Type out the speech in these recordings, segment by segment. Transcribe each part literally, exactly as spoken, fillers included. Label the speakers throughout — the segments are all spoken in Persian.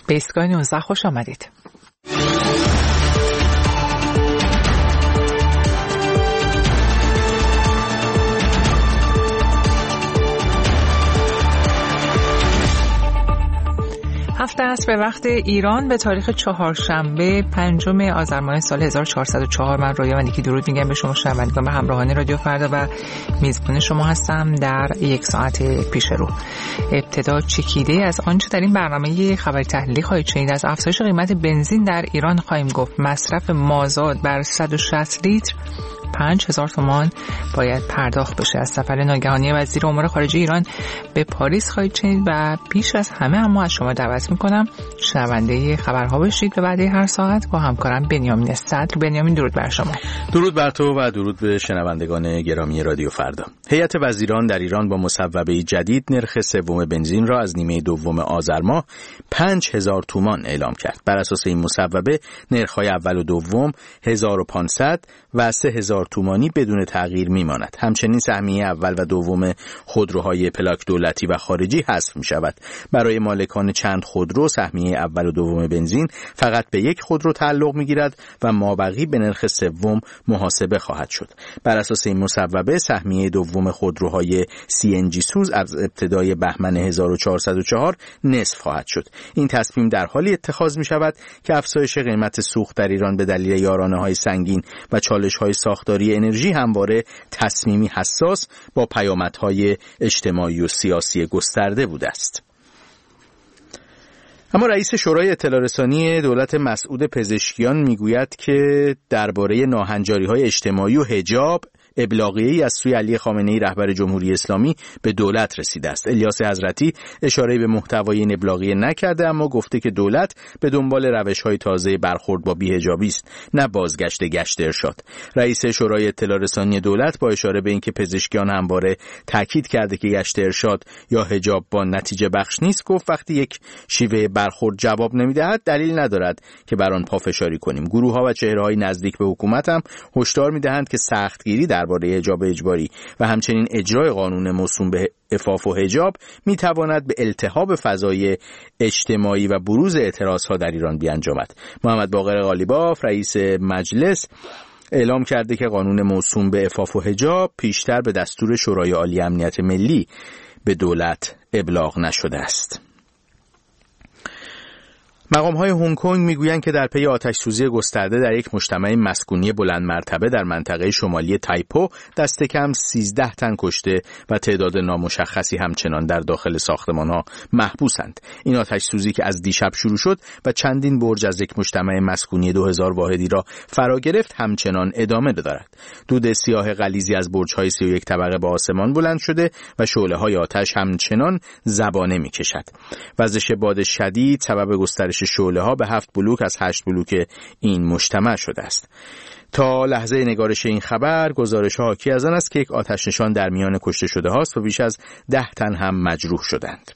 Speaker 1: به ایستگاه نوزده خوش آمدید. هفته است به وقت ایران به تاریخ چهارشنبه پنجم آذر ماه سال هزار و چهارصد و چهار. من رویا ملیکی درود میگم به شما شنوندگان و همراهان رادیو فردا و میزبان شما هستم در یک ساعت پیش رو. ابتدا چکیده از آنچه در این برنامه خبری تحلیلی خواهید شنید. از افزایش قیمت بنزین در ایران خواهیم گفت. مصرف مازاد بر صد و شصت لیتر پنج هزار تومان باید پرداخت بشه. از سفر ناگهانی وزیر امور خارجه ایران به پاریس خواهید شنید و پیش از همه اما از شما دعوت میکنم شنونده خبرها بشید به بعد هر ساعت با همکارم بنیامین صدر. بنیامین درود بر شما.
Speaker 2: درود بر تو و درود به شنوندگان گرامی رادیو فردا. هیئت وزیران در ایران با مصوبه جدید نرخ سوم بنزین را از نیمه دوم آذر ماه پنج هزار تومان اعلام کرد. بر اساس این مصوبه نرخ‌های اول و دوم هزار و پانصد و سه هزار تومانی بدون تغییر میماند. همچنین سهمیه اول و دوم خودروهای پلاک دولتی و خارجی حذف می شود. برای مالکان چند خودرو سهمیه اول و دوم بنزین فقط به یک خودرو تعلق می گیرد و مابقی به نرخ سوم محاسبه خواهد شد. بر اساس این مصوبه سهمیه دوم خودروهای سی ان جی سوز از ابتدای بهمن هزار و چهارصد و چهار نصف خواهد شد. این تصمیم در حالی اتخاذ می شود که افزایش قیمت سوخت در ایران به دلیل یارانه‌های سنگین و چالش‌های ساختاری انرژی همواره تصمیمی حساس با پیامدهای اجتماعی و سیاسی گسترده بوده است. اما رئیس شورای اطلاع رسانی دولت مسعود پزشکیان میگوید که درباره ناهنجاری‌های اجتماعی و حجاب ابلاغیه‌ای از سوی علی خامنه‌ای رهبر جمهوری اسلامی به دولت رسیده است. الیاس حضرتی اشاره به محتوای این ابلاغیه نکرده اما گفته که دولت به دنبال روش‌های تازه برخورد با بی‌حجابی است، نه بازگشت گشت ارشاد. رئیس شورای اطلاع رسانی دولت با اشاره به اینکه پزشکیان همواره تاکید کرده که گشت ارشاد یا حجاب با نتیجه بخش نیست، گفت وقتی یک شیوه برخورد جواب نمی‌دهد دلیل ندارد که بر آن پافشاری کنیم. گروه‌ها و چهره‌های نزدیک به حکومت هم هشدار می‌دهند که سختگیری درباره حجاب اجباری و همچنین اجرای قانون موسوم به عفاف و حجاب میتواند به التهاب فضای اجتماعی و بروز اعتراضها در ایران بیانجامد. محمد باقر قالیباف رئیس مجلس اعلام کرده که قانون موسوم به عفاف و حجاب پیشتر به دستور شورای عالی امنیت ملی به دولت ابلاغ نشده است. مقام‌های هنگ کنگ میگویند که در پی آتش‌سوزی گسترده در یک مجتمع مسکونی بلند مرتبه در منطقه شمالی تایپو دست کم سیزده تن کشته و تعداد نامشخصی همچنان در داخل ساختمان‌ها محبوسند. این آتش‌سوزی که از دیشب شروع شد و چندین برج از یک مجتمع مسکونی دو هزار واحدی را فرا گرفت همچنان ادامه دارد. دود سیاه غلیظی از برج‌های سی و یک طبقه به آسمان بلند شده و شعله‌های آتش همچنان زبانه می‌کشد. وزش باد شدید سبب گسترش شعله ها به هفت بلوک از هشت بلوک این مجتمع شده است. تا لحظه نگارش این خبر گزارش ها حاکی از آن است که یک آتش نشان در میان کشته شده هاست و بیش از ده تن هم مجروح شدند.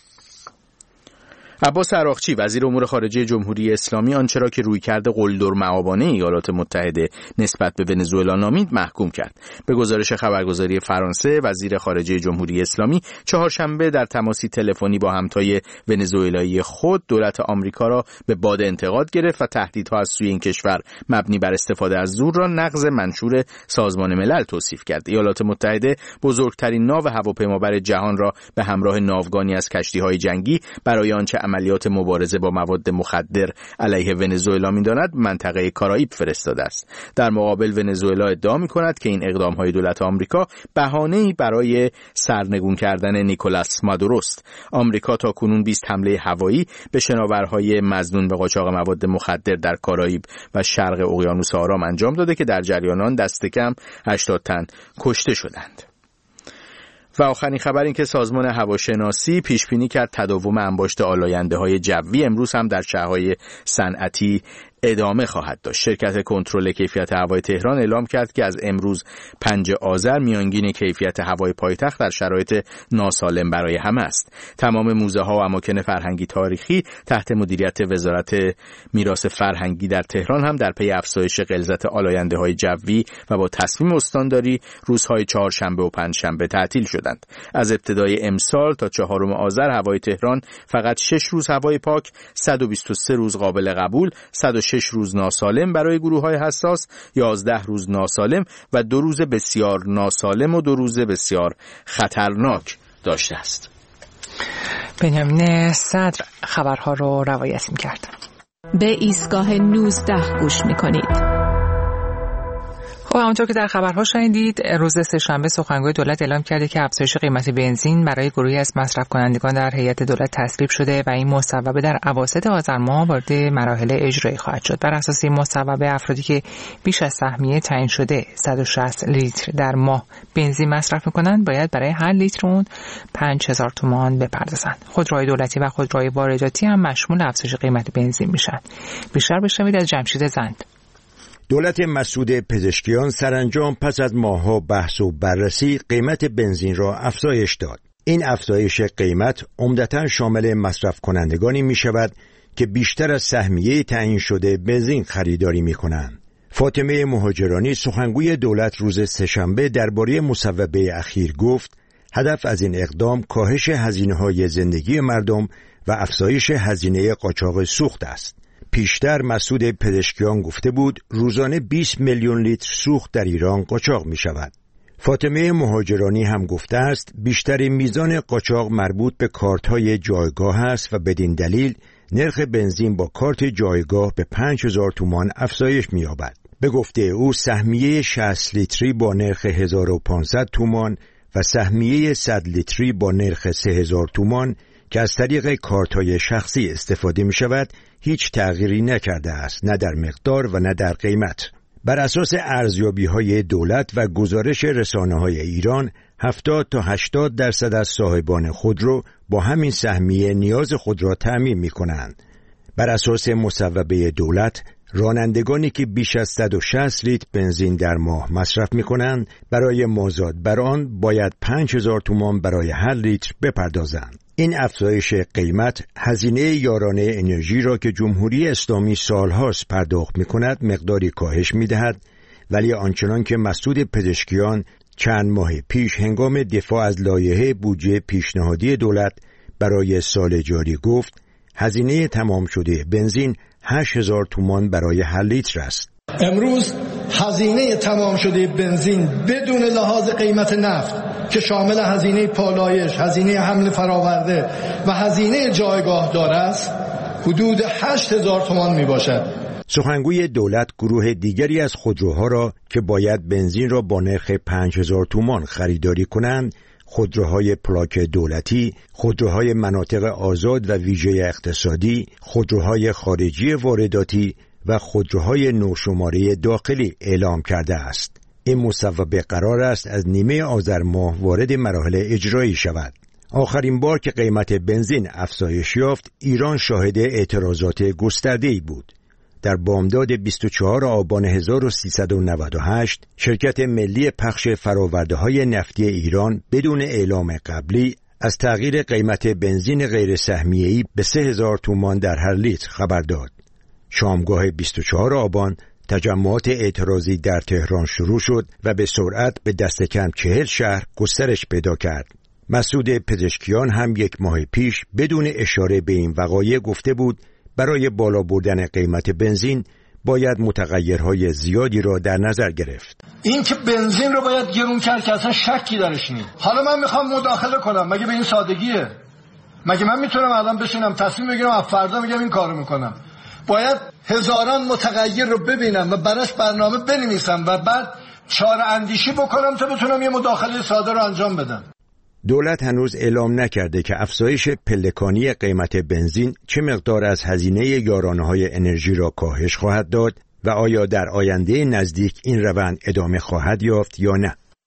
Speaker 2: عباس عراقچی وزیر امور خارجه جمهوری اسلامی آنچه را که رویکرد قلدر مآبانه ایالات متحده نسبت به ونزوئلا نامید محکوم کرد. به گزارش خبرگزاری فرانسه وزیر خارجه جمهوری اسلامی چهارشنبه در تماسی تلفنی با همتای ونزوئلایی خود دولت آمریکا را به باد انتقاد گرفت و تهدیدها از سوی این کشور مبنی بر استفاده از زور را نقض منشور سازمان ملل توصیف کرد. ایالات متحده بزرگترین ناو هواپیمابر جهان را به همراه ناوگانی از کشتی‌های جنگی برای آنچه عملیات مبارزه با مواد مخدر علیه ونزوئلا می‌داند منطقه کارائیب فرستاده است. در مقابل ونزوئلا ادعا می‌کند که این اقدام‌های دولت آمریکا بهانه‌ای برای سرنگون کردن نیکولاس مادوروست. آمریکا تاکنون بیست حمله هوایی به شناورهای مظنون به قاچاق مواد مخدر در کارائیب و شرق اقیانوس آرام انجام داده که در جریان آن دست کم هشتاد تن کشته شدند. و آخرین خبر این که سازمان هواشناسی پیش بینی کرد تداوم انباشت آلاینده‌های جوی امروز هم در شهرهای صنعتی ادامه خواهد داشت. شرکت کنترل کیفیت هوای تهران اعلام کرد که از امروز پنجم آذر میانگین کیفیت هوای پایتخت در شرایط ناسالم برای همه است. تمام موزه ها و اماکن فرهنگی تاریخی تحت مدیریت وزارت میراث فرهنگی در تهران هم در پی افزایش غلظت آلاینده های جوی و با تصمیم استانداری روزهای چهارشنبه و پنجشنبه تعطیل شدند. از ابتدای امسال تا چهارم آذر هوای تهران فقط شش روز هوای پاک، صد و بیست و سه روز قابل قبول، صد و شش روز ناسالم برای گروه‌های حساس، یازده روز ناسالم و دو روز بسیار ناسالم و دو روز بسیار خطرناک داشته است.
Speaker 1: بنیامین صدر خبرها رو روایت می‌کرد.
Speaker 3: به ایستگاه نوزده گوش می‌کنید.
Speaker 1: خب همونطور که در خبرها شنیدید، روز سه‌شنبه سخنگوی دولت اعلام کرده که افزایش قیمت بنزین برای گروهی از مصرف کنندگان در هیئت دولت تصویب شده و این مصوبه در اواسط آذر ماه وارد مراحل اجرایی خواهد شد. بر اساس این مصوبه افرادی که بیش از سهمیه تعیین شده صد و شصت لیتر در ماه بنزین مصرف می‌کنند باید برای هر لیتر اون پنج هزار تومان بپردازند. خودروهای دولتی و خودروهای وارداتی هم مشمول افزایش قیمت بنزین میشن. بیشتر بشنوید از جمشید زند.
Speaker 4: دولت مسعود پزشکیان سرانجام پس از ماه‌ها بحث و بررسی قیمت بنزین را افزایش داد. این افزایش قیمت عمدتاً شامل مصرف کنندگانی می شود که بیشتر از سهمیه تعیین شده بنزین خریداری می کنند. فاطمه مهاجرانی سخنگوی دولت روز سه‌شنبه درباره مصوبه اخیر گفت هدف از این اقدام کاهش هزینه‌های زندگی مردم و افزایش هزینه قاچاق سوخت است. پیشتر مسعود پزشکیان گفته بود روزانه بیست میلیون لیتر سوخت در ایران قاچاق می شود. فاطمه مهاجرانی هم گفته است بیشتر میزان قاچاق مربوط به کارت‌های جایگاه است و بدین دلیل نرخ بنزین با کارت جایگاه به پنج هزار تومان افزایش می‌یابد. به گفته او سهمیه شصت لیتری با نرخ هزار و پانصد تومان و سهمیه صد لیتری با نرخ سه هزار تومان که از طریق کارت‌های شخصی استفاده می‌شود هیچ تغییری نکرده است، نه در مقدار و نه در قیمت. بر اساس ارزیابی‌های دولت و گزارش رسانه‌های ایران هفتاد تا هشتاد درصد از صاحبان خودرو با همین سهمیه نیاز خود را تأمین می‌کنند. بر اساس مصوبه دولت رانندگانی که بیش از صد و شصت لیتر بنزین در ماه مصرف می‌کنند برای مازاد بر آن باید پنج هزار تومان برای هر لیتر بپردازند. این افزایش قیمت هزینه یارانه انرژی را که جمهوری اسلامی سالهاست پرداخت می‌کند مقداری کاهش می‌دهد، ولی آنچنان که مسعود پزشکیان چند ماه پیش هنگام دفاع از لایحه بودجه پیشنهادی دولت برای سال جاری گفت هزینه تمام شده بنزین هشت هزار تومان برای هر لیتر است.
Speaker 5: امروز هزینه تمام شده بنزین بدون لحاظ قیمت نفت که شامل هزینه پالایش، هزینه حمل فراورده و هزینه جایگاه دار است حدود هشت هزار تومان می باشد.
Speaker 4: سخنگوی دولت گروه دیگری از خودروها را که باید بنزین را با نرخ پنج هزار تومان خریداری کنند، خودروهای پلاک دولتی، خودروهای مناطق آزاد و ویژه اقتصادی، خودروهای خارجی وارداتی و خودروهای نوشماره داخلی اعلام کرده است. این مصوبه قرار است از نیمه آذر ماه وارد مراحل اجرایی شود. آخرین بار که قیمت بنزین افزایش یافت، ایران شاهد اعتراضات گسترده‌ای بود. در بامداد بیست و چهارم آبان هزار و سیصد و نود و هشت شرکت ملی پخش فرآورده‌های نفتی ایران بدون اعلام قبلی از تغییر قیمت بنزین غیر سهمیه‌ای به سه هزار تومان در هر لیتر خبر داد. شامگاه بیست و چهارم آبان تجمعات اعتراضی در تهران شروع شد و به سرعت به دست کم چهل شهر گسترش پیدا کرد. مسعود پزشکیان هم یک ماه پیش بدون اشاره به این وقایع گفته بود برای بالا بردن قیمت بنزین باید متغیرهای زیادی را در نظر گرفت.
Speaker 5: این که بنزین رو باید گرون کرد که اصلا شکی درش نیست. حالا من میخوام مداخله کنم، مگه به این سادگیه؟ مگه من میتونم الان بشینم تصمیم بگیرم از فردا میگم این کارو میکنم؟ باید هزاران متغیر رو ببینم و براش برنامه بنویسم و بعد چاره اندیشی بکنم تا بتونم یه مداخله ساده رو انجام بدم.
Speaker 4: دولت هنوز اعلام نکرده که افزایش پلکانی قیمت بنزین چه مقدار از هزینه یارانه‌های انرژی را کاهش خواهد داد و آیا در آینده نزدیک این روند ادامه خواهد یافت یا نه.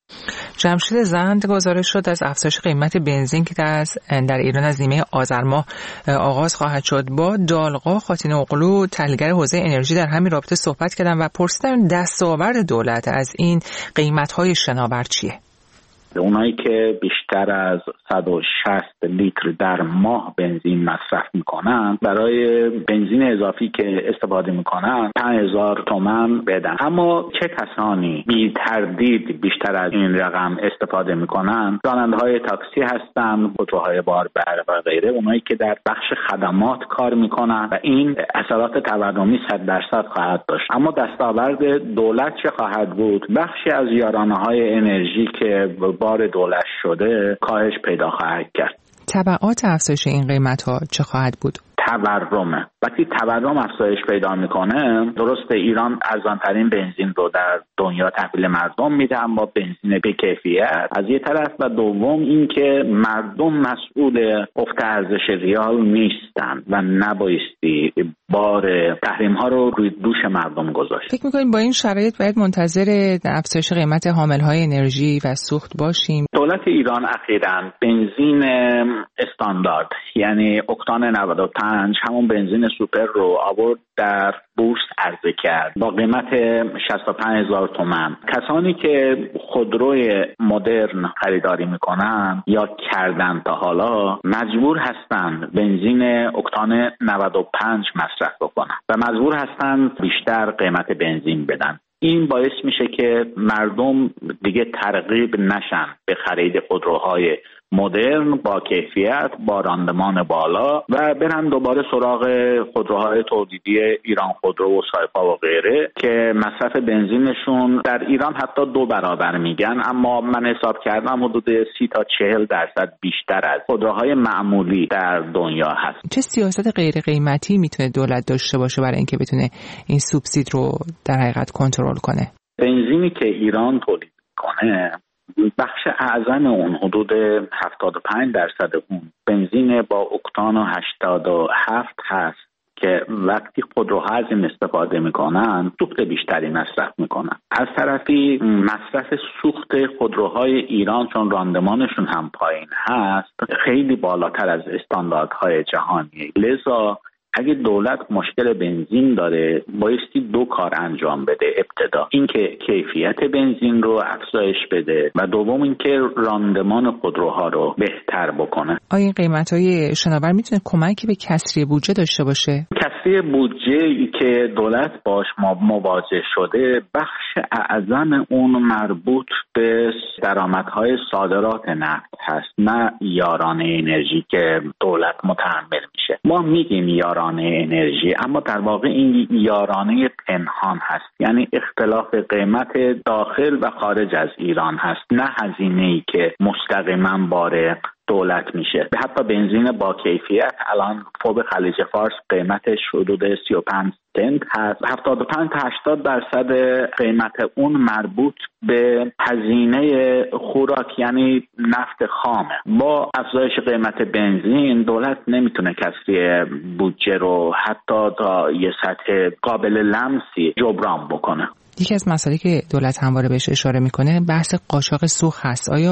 Speaker 1: جمشید زند گزارش شد از افزایش قیمت بنزین که در, در ایران از نیمه آذر ماه آغاز خواهد شد. با دالقا خاتین اغلو تحلیلگر حوزه انرژی در همین رابطه صحبت کردم و پرسیدم دستاورد دولت از این قیمت‌های شناور چیه؟
Speaker 6: اونایی که بیشتر از صد و شصت لیتر در ماه بنزین مصرف میکنن برای بنزین اضافی که استفاده میکنن پنج هزار تومان بدن. اما چه کسانی بی تردید بیشتر از این رقم استفاده میکنن؟ راننده‌های تاکسی هستن، خودروهای باربر و غیره، اونایی که در بخش خدمات کار میکنن و این اثرات تورمی صد درصد خواهد داشت. اما دستاورد دولت چه خواهد بود؟ بخشی از یارانه‌های انرژی که بار دولت شده کاهش پیدا خواهد کرد.
Speaker 1: تبعات افزایش این قیمت‌ها چه خواهد بود؟
Speaker 6: تورمه. وقتی تورم افزایش پیدا میکنه، درسته ایران ارزانترین بنزین رو در دنیا تحویل مردم میده، اما بنزین به کیفیت از یه طرف، و دوم اینکه مردم مسئول افت ارزش ریال نیستن و نبایستی بار تحریم ها رو روی دوش مردم گذاشت.
Speaker 1: فکر میکنید با این شرایط باید منتظر افزایش قیمت حامل های انرژی و سوخت باشیم؟
Speaker 6: دولت ایران اخیراً بنزین استاندارد یعنی اکتان نود و پنج، همون بنزین سوپر رو آورد در بورس عرضه کرد با قیمت شصت و پنج هزار تومان. کسانی که خودروی مدرن خریداری میکنن یا کردن تا حالا مجبور هستند بنزین اکتان نود و پنج مصرف بکنن و مجبور هستند بیشتر قیمت بنزین بدن. این باعث میشه که مردم دیگه ترغیب نشن به خرید خودروهای مدرن با کیفیت با راندمان بالا و برن دوباره سراغ خودروهای تولیدی ایران خودرو و سایپا و غیره که مصرف بنزینشون در ایران حتی دو برابر میگن، اما من حساب کردم حدود سی تا چهل درصد بیشتر از خودروهای معمولی در دنیا هست.
Speaker 1: چه سیاست غیر قیمتی میتونه دولت داشته باشه برای اینکه بتونه این سوبسید رو در حقیقت کنترل کنه؟
Speaker 6: بنزینی که ایران تولید کنه بخش اعظم اون حدود هفتاد و پنج درصد اون بنزین با اکتان هشتاد و هفت هست که وقتی خودروها از این استفاده میکنن سوخت بیشتری مصرف میکنن. از طرفی مصرف سوخت خودروهای ایران چون راندمانشون هم پایین هست خیلی بالاتر از استانداردهای جهانی، لذا اگه دولت مشکل بنزین داره بایستی دو کار انجام بده. ابتدا اینکه کیفیت بنزین رو افزایش بده و دوم اینکه راندمان خودروها رو بهتر بکنه.
Speaker 1: آیا این قیمت‌های شناور میتونه کمکی به کسری بودجه داشته باشه؟
Speaker 6: کسری بودجه‌ای که دولت باش مواجه شده بخش اعظم اون مربوط به درآمدهای صادرات نفت هست، نه یارانه انرژی که دولت متحمل میشه. ما میگیم یارانه انرژی، اما در واقع این یارانه پنهان هست، یعنی اختلاف قیمت داخل و خارج از ایران هست، نه هزینه‌ای که مستقیما بار دولت میشه. حتی بنزین با کیفیت الان فوق خلیج فارس قیمتش حدود سی و پنج سنت هست. هفتاد و پنج تا هشتاد درصد قیمت اون مربوط به هزینه خوراک یعنی نفت خامه. با افزایش قیمت بنزین دولت نمیتونه کسری بودجه رو حتی تا یه سطح قابل لمسی جبران بکنه.
Speaker 1: یکی از مسائلی که دولت همواره بهش اشاره میکنه بحث قاچاق سوخت هست. آیا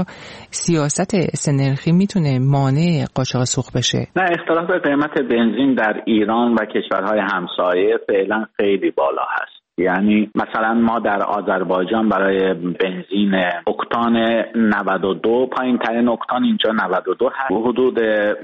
Speaker 1: سیاست سه‌نرخی میتونه مانع قاچاق سوخت بشه؟
Speaker 6: نه، اختلاف قیمت بنزین در ایران و کشورهای همسایه فعلا خیلی بالا هست. یعنی مثلا ما در آذربایجان برای بنزین اکتان نود و دو، پایین ترین اکتان اینجا نود و دو هست، حدود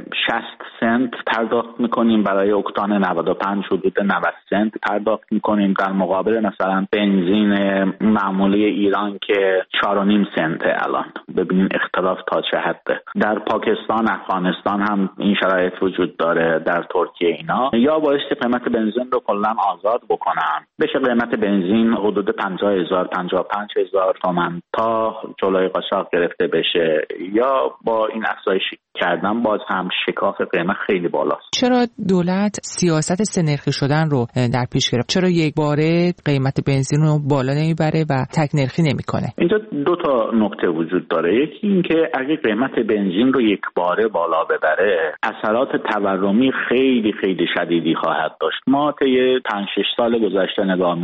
Speaker 6: شصت سنت پرداخت میکنیم. برای اکتان نود و پنج حدود نود سنت پرداخت میکنیم، در مقابل مثلا بنزین معمولی ایران که چهار و نیم سنته الان. ببینیم اختلاف تا چه حده. در پاکستان، افغانستان هم این شرایط وجود داره، در ترکیه اینا. یا بایستی قیمت بنزین رو کلا آزاد بکنن، بشه قیمت بنزین حدود پنجاه هزار پنجاه و پنج هزار تومان تا جلوی قاچاق گرفته بشه، یا با این افزایش کردن باز هم شکاف قیمت خیلی بالاست.
Speaker 1: چرا دولت سیاست سه‌نرخی شدن رو در پیش گرفت؟ چرا یک باره قیمت بنزین رو بالا نمیبره و تک نرخی نمیکنه؟
Speaker 6: اینجا دو تا نکته وجود داره. یکی این که اگه قیمت بنزین رو یک باره بالا ببره اثرات تورمی خیلی خیلی شدیدی خواهد داشت. ما طی پنج شش سال گذشته نگاه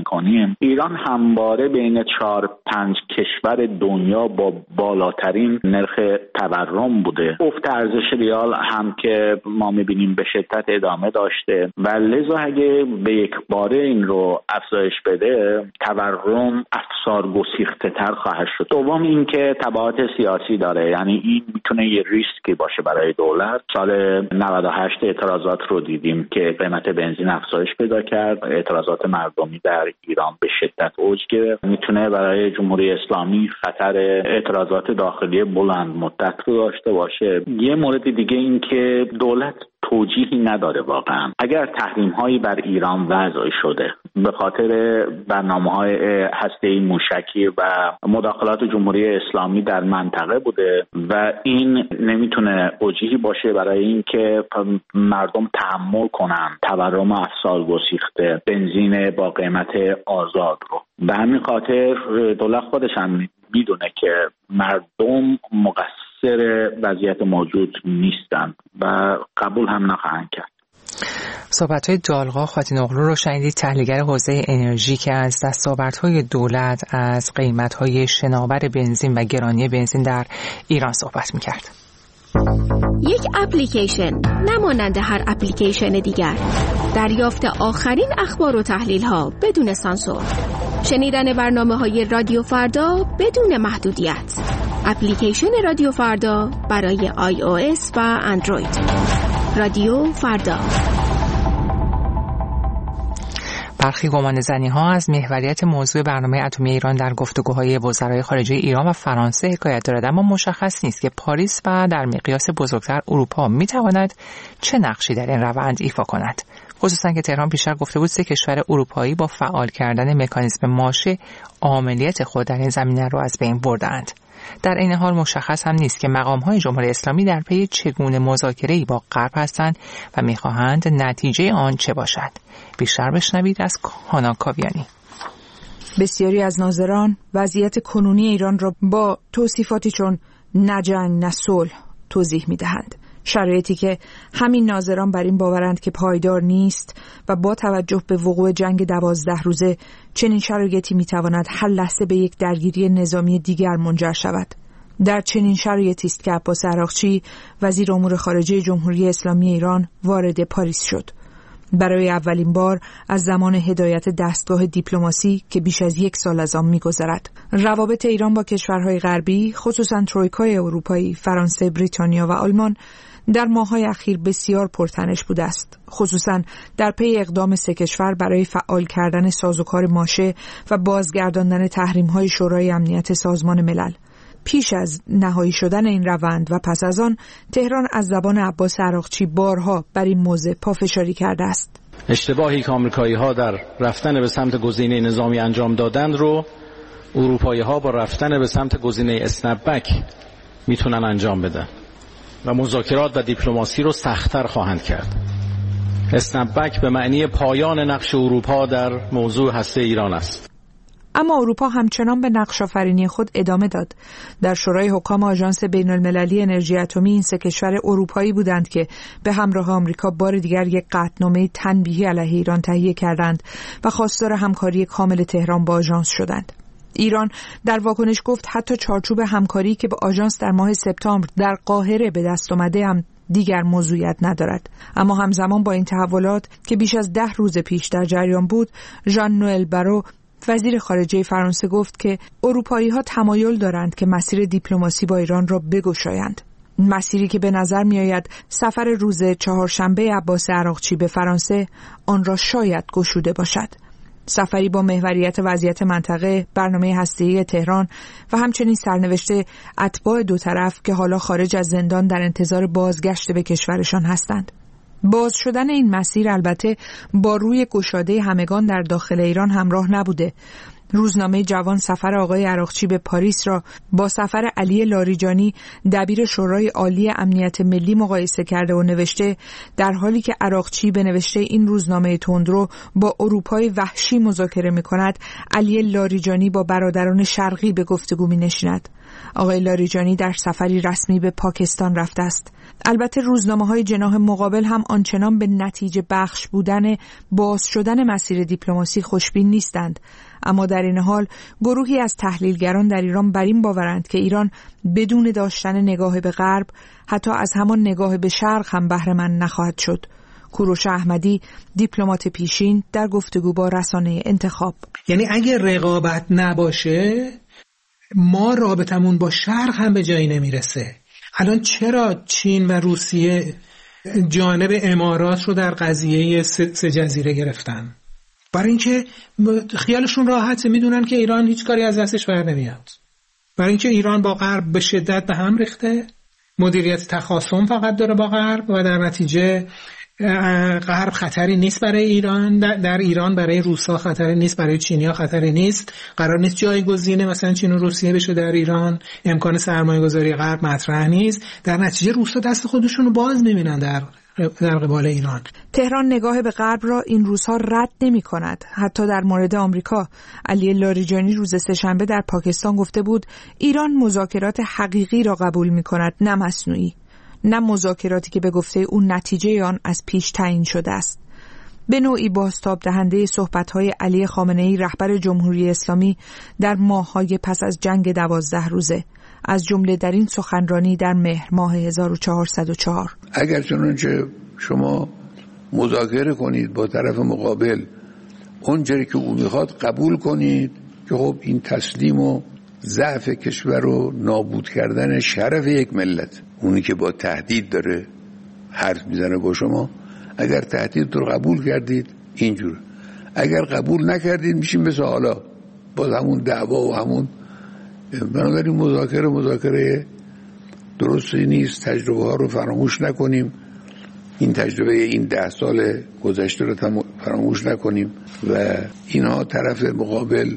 Speaker 6: میکنیم، ایران همواره بین چهار پنج کشور دنیا با بالاترین نرخ تورم بوده. افت ارزش ریال هم که ما میبینیم به شدت ادامه داشته و لذا اگه به یک باره این رو افزایش بده، تورم افسار گسیخته تر خواهد شد. دوم این که تبعات سیاسی داره، یعنی این میتونه یه ریسکی باشه برای دولت. سال نود و هشت اعتراضات رو دیدیم که قیمت بنزین افزایش پیدا کرد، اعتراضات مردمی در ایران به شدت اوج گرفت. میتونه برای جمهوری اسلامی خطر اعتراضات داخلی بلند مدت رو داشته باشه. یه مورد دیگه این که دولت توجیهی نداره واقعا. اگر تحریم هایی بر ایران وضع شده به خاطر برنامه‌های هسته‌ای موشکی و مداخلات جمهوری اسلامی در منطقه بوده و این نمیتونه توجیهی باشه برای اینکه مردم تحمل کنن تورم افسار گسیخته بنزین با قیمت آزاد رو. به همین خاطر دولت خودش هم میدونه که مردم مقصر وضعیت موجود نیستن و قبول هم نخواهند کرد.
Speaker 1: صحبت‌های جالقا خاتین‌اغلو رو شنیدید، تحلیلگر حوزه انرژی که از دستاوردهای دولت از قیمت‌های شناور بنزین و گرانی بنزین در ایران صحبت می‌کرد.
Speaker 7: یک اپلیکیشن نمانند هر اپلیکیشن دیگر، دریافت آخرین اخبار و تحلیل‌ها بدون سانسور، شنیدن برنامه‌های رادیو فردا بدون محدودیت. اپلیکیشن رادیو فردا برای آی او اس و اندروید. رادیو فردا.
Speaker 1: برخی گمانه‌زنی‌ها از محوریت موضوع برنامه اتمی ایران در گفتگوهای وزرای خارجه ایران و فرانسه حکایت دارد، اما مشخص نیست که پاریس و در مقیاس بزرگتر اروپا می‌تواند چه نقشی در این روند ایفا کند. خصوصا که تهران پیشتر گفته بود سه کشور اروپایی با فعال کردن مکانیزم ماشه عاملیت خود در این زمینه را از بین بردند. در این حال مشخص هم نیست که مقام‌های جمهوری اسلامی در پی چگونه مذاکره‌ای با غرب هستند و می‌خواهند نتیجه آن چه باشد. بیشتر بشنوید از هانا کاویانی.
Speaker 8: بسیاری از ناظران وضعیت کنونی ایران را با توصیفاتی چون نه جنگ نه صلح توضیح می‌دهند. شرایطی که همین ناظران بر این باورند که پایدار نیست و با توجه به وقوع جنگ دوازده روزه چنین شرایطی میتواند هر لحظه به یک درگیری نظامی دیگر منجر شود. در چنین شرایطی است که عباس عراقچی وزیر امور خارجه جمهوری اسلامی ایران وارد پاریس شد. برای اولین بار از زمان هدایت دستگاه دیپلماسی که بیش از یک سال از آن می‌گذرد. روابط ایران با کشورهای غربی، خصوصاً ترویکای اروپایی، فرانسه، بریتانیا و آلمان در ماه‌های اخیر بسیار پرتنش بوده است، خصوصاً در پی اقدام سه کشور برای فعال کردن سازوکار ماشه و بازگرداندن تحریم‌های شورای امنیت سازمان ملل. پیش از نهایی شدن این روند و پس از آن، تهران از زبان عباس عراقچی بارها بر این موضوع پافشاری کرده است.
Speaker 9: اشتباهی که آمریکایی‌ها در رفتن به سمت گزینه نظامی انجام دادند رو اروپایی‌ها با رفتن به سمت گزینه اسنپ‌بک میتونن انجام بدن و مذاکرات و دیپلماسی رو سخت‌تر خواهند کرد. اسنپ‌بک به معنی پایان نقش اروپا در موضوع هسته ایران است.
Speaker 8: اما اروپا همچنان به نقش آفرینی خود ادامه داد. در شورای حکام آژانس بین‌المللی انرژی اتمی این سه کشور اروپایی بودند که به همراه آمریکا بار دیگر یک قطعنامه تنبیهی علیه ایران تهیه کردند و خواستار همکاری کامل تهران با آژانس شدند. ایران در واکنش گفت حتی چارچوب همکاری که با آژانس در ماه سپتامبر در قاهره به دست آمده هم دیگر موضوعیت ندارد. اما همزمان با این تحولات که بیش از ده روز پیش در جریان بود، ژان نوئل بارو وزیر خارجه فرانسه گفت که اروپایی‌ها تمایل دارند که مسیر دیپلماسی با ایران را بگشایند. مسیری که به نظر می‌آید سفر روز چهارشنبه عباس عراقچی به فرانسه آن را شاید گشوده باشد. سفری با محوریت وضعیت منطقه، برنامه هسته‌ای تهران و همچنین سرنوشت اتباع دو طرف که حالا خارج از زندان در انتظار بازگشت به کشورشان هستند. باز شدن این مسیر البته با روی گشاده همگان در داخل ایران همراه نبوده. روزنامه جوان سفر آقای عراقچی به پاریس را با سفر علی لاریجانی دبیر شورای عالی امنیت ملی مقایسه کرده و نوشته در حالی که عراقچی به نوشته این روزنامه تندرو با اروپای وحشی مذاکره می‌کند، علی لاریجانی با برادران شرقی به گفتگو می‌نشیند. آقای لاریجانی در سفری رسمی به پاکستان رفته است. البته روزنامه‌های جناح مقابل هم آنچنان به نتیجه بخش بودن باز شدن مسیر دیپلماسی خوشبین نیستند، اما در این حال گروهی از تحلیلگران در ایران بر این باورند که ایران بدون داشتن نگاه به غرب حتی از همان نگاه به شرق هم بهره مند نخواهد شد. کوروش احمدی، دیپلمات پیشین، در گفتگو با رسانه انتخاب:
Speaker 10: یعنی اگه رقابت نباشه ما رابطمون با شرق هم به جایی نمیرسه. الان چرا چین و روسیه جانب امارات رو در قضیه سه جزیره گرفتن؟ برای اینکه خیالشون راحته، میدونن که ایران هیچ کاری از دستش بر نمیاد. برای اینکه ایران با غرب به شدت به هم ریخته، مدیریت تخاصم فقط داره با غرب و در نتیجه غرب خطری نیست برای ایران، در ایران برای روسا خطری نیست، برای چینیا خطری نیست. قرار نیست جایگزین مثلا چین و روسیه بشه در ایران، امکان سرمایه گذاری غرب مطرح نیست. در نتیجه روسا دست خودشون رو باز می‌بینن در در قبال ایران.
Speaker 8: تهران نگاه به غرب را این روزها رد نمی کند. حتی در مورد آمریکا، علی لاریجانی روز سه‌شنبه در پاکستان گفته بود ایران مذاکرات حقیقی را قبول می کند، نه مصنوعی، نه مذاکراتی که به گفته اون نتیجه آن از پیش تعیین شده است. به نوعی بازتاب دهنده صحبت‌های علی خامنه‌ای رهبر جمهوری اسلامی در ماه‌های پس از جنگ دوازده روزه، از جمله در این سخنرانی در مهر ماه هزار و چهارصد و چهار:
Speaker 11: اگر چنانچه شما مذاکره کنید با طرف مقابل اونجوری که او میخواد قبول کنید که خب این تسلیم و ضعف کشور و نابود کردن شرف یک ملت، اونی که با تهدید داره حرف میزنه با شما، اگر تهدید رو قبول کردید اینجور، اگر قبول نکردید میشیم مثل حالا باز همون دعوا و همون. بنابراین مذاکره مذاکره درستی نیست. تجربه ها رو فراموش نکنیم، این تجربه این ده سال گذشته رو فراموش نکنیم و اینها طرف مقابل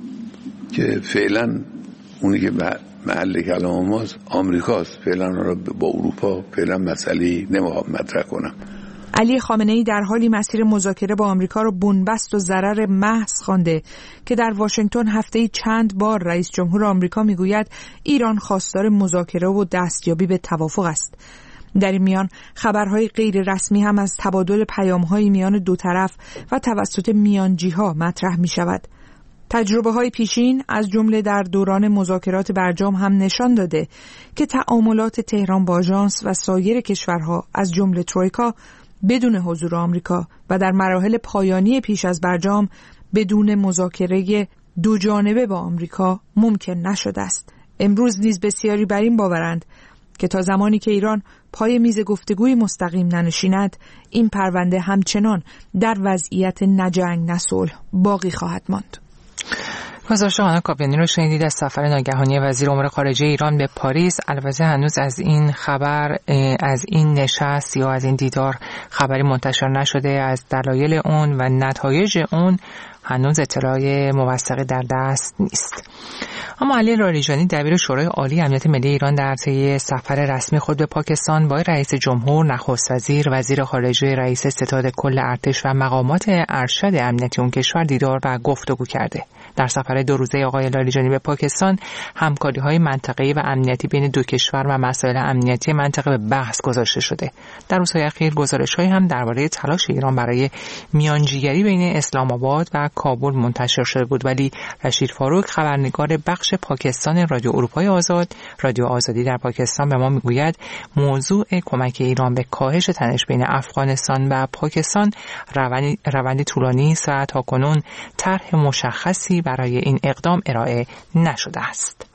Speaker 11: که فعلا اونی که محل کلام ماست آمریکاست، فعلا را با اروپا فعلا مسئله نمیخوام مطرح کنم.
Speaker 8: علی خامنه‌ای در حالی مسیر مذاکره با آمریکا را بنبست و ضرر محض خوانده که در واشنگتن هفته‌ای چند بار رئیس جمهور آمریکا میگوید ایران خواستار مذاکره و دستیابی به توافق است. در این میان خبرهای غیر رسمی هم از تبادل پیام‌های میان دو طرف و توسط میانجی‌ها مطرح می‌شود. تجربه‌های پیشین از جمله در دوران مذاکرات برجام هم نشان داده که تعاملات تهران با آژانس و سایر کشورها از جمله ترویکا بدون حضور آمریکا و در مراحل پایانی پیش از برجام بدون مذاکره دو جانبه با آمریکا ممکن نشده است. امروز نیز بسیاری بر این باورند که تا زمانی که ایران پای میز گفتگوی مستقیم ننشیند، این پرونده همچنان در وضعیت نه جنگ نه صلح باقی خواهد ماند.
Speaker 1: گزارش خانم کاپیانی رو شنیدید از سفر ناگهانی وزیر امور خارجه ایران به پاریس. البته هنوز از این خبر، از این نشست یا از این دیدار خبری منتشر نشده. از دلایل اون و نتایج اون هنوز اطلاع موثقی در دست نیست. اما علی لاریجانی دبیر شورای عالی امنیت ملی ایران در طی سفر رسمی خود به پاکستان با رئیس جمهور، نخست وزیر، وزیر خارجه، رئیس ستاد کل ارتش و مقامات ارشد امنیتی اون کشور دیدار و گفتگو کرده. در سفر دو روزه آقای لاریجانی به پاکستان همکاری‌های منطقه‌ای و امنیتی بین دو کشور و مسائل امنیتی منطقه به بحث گذاشته شده. در روزهای اخیر گزارش‌هایی هم درباره تلاش ایران برای میانجیگری بین اسلام آباد و کابل منتشر شده بود، ولی رشید فاروق، خبرنگار بخش پاکستان رادیو اروپای آزاد، رادیو آزادی در پاکستان، به ما میگوید موضوع کمک ایران به کاهش تنش بین افغانستان و پاکستان روندی روندی طولانی است و تاکنون طرح مشخصی برای این اقدام ارائه نشده است.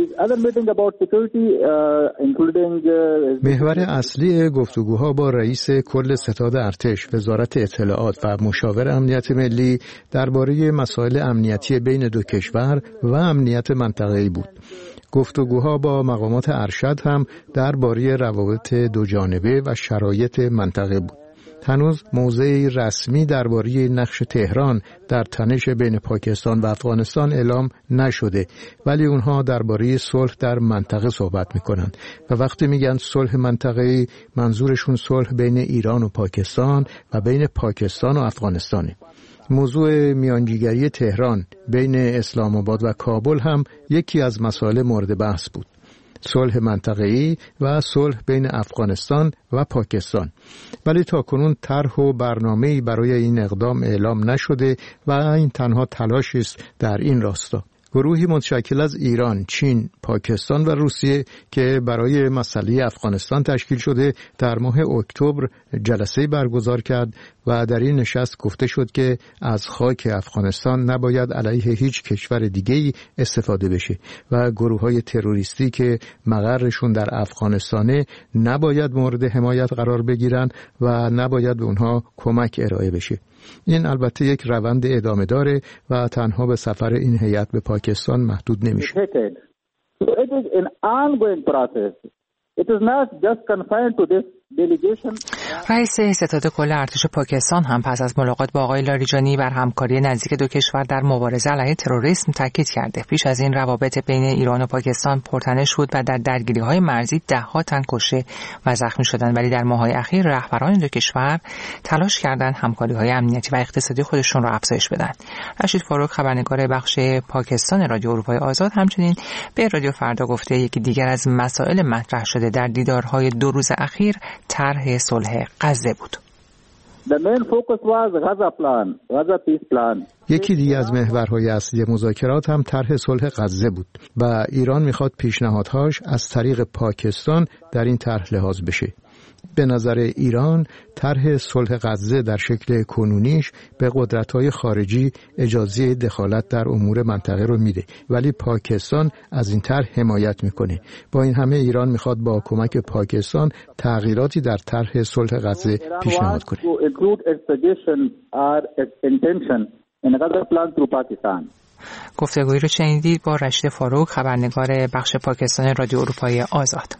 Speaker 12: محور اصلی گفتگوها با رئیس کل ستاد ارتش، وزارت اطلاعات و مشاور امنیت ملی درباره مسائل امنیتی بین دو کشور و امنیت منطقه‌ای بود. گفتگوها با مقامات ارشد هم درباره روابط دو جانبه و شرایط منطقه بود. هنوز موضعی رسمی درباره نقش تهران در تنش بین پاکستان و افغانستان اعلام نشده، ولی اونها درباره صلح در منطقه صحبت میکنند و وقتی میگن صلح منطقه‌ای منظورشون صلح بین ایران و پاکستان و بین پاکستان و افغانستانه. موضوع میانجیگری تهران بین اسلام آباد و کابل هم یکی از مسائل مورد بحث بود. صلح منطقه‌ای و صلح بین افغانستان و پاکستان، ولی تاکنون طرح و برنامه‌ای برای این اقدام اعلام نشده و این تنها تلاشی است در این راستا. گروهی متشکل از ایران، چین، پاکستان و روسیه که برای مسئله افغانستان تشکیل شده در ماه اکتبر جلسه برگزار کرد و در این نشست گفته شد که از خاک افغانستان نباید علیه هیچ کشور دیگه‌ای استفاده بشه و گروه‌های تروریستی که مقرشون در افغانستانه نباید مورد حمایت قرار بگیرن و نباید به اونها کمک ارائه بشه. این البته یک روند ادامه داره و تنها به سفر این هیئت به پاکستان محدود نمیشه.
Speaker 1: رئیس ستاد کل ارتش پاکستان هم پس از ملاقات با آقای لاریجانی بر همکاری نزدیک دو کشور در مبارزه علیه تروریسم تاکید کرده. پیش از این روابط بین ایران و پاکستان پرتنش بود و در درگیری‌های مرزی ده‌ها تن کشته و زخمی شدند، ولی در ماه‌های اخیر رهبران دو کشور تلاش کردند همکاری‌های امنیتی و اقتصادی خودشون را افزایش بدن. رشید فاروق، خبرنگار بخش پاکستان رادیو اروپای آزاد، همچنین به رادیو فردا گفته یکی دیگر از مسائل مطرح شده در دیدارهای دو روز اخیر طرح صلح غزه بود.
Speaker 12: یکی دیگه از محورهای اصلی مذاکرات هم طرح صلح غزه بود و ایران میخواد پیشنهادهاش از طریق پاکستان در این طرح لحاظ بشه. به نظر ایران طرح صلح غزه در شکل کنونیش به قدرت‌های خارجی اجازه دخالت در امور منطقه رو میده، ولی پاکستان از این طرح حمایت میکنه. با این همه ایران میخواد با کمک پاکستان تغییراتی در طرح صلح غزه پیشنهاد کنه.
Speaker 1: گفتگویی رو شنیدید با رشید فاروق، خبرنگار بخش پاکستان رادیو اروپای آزاد.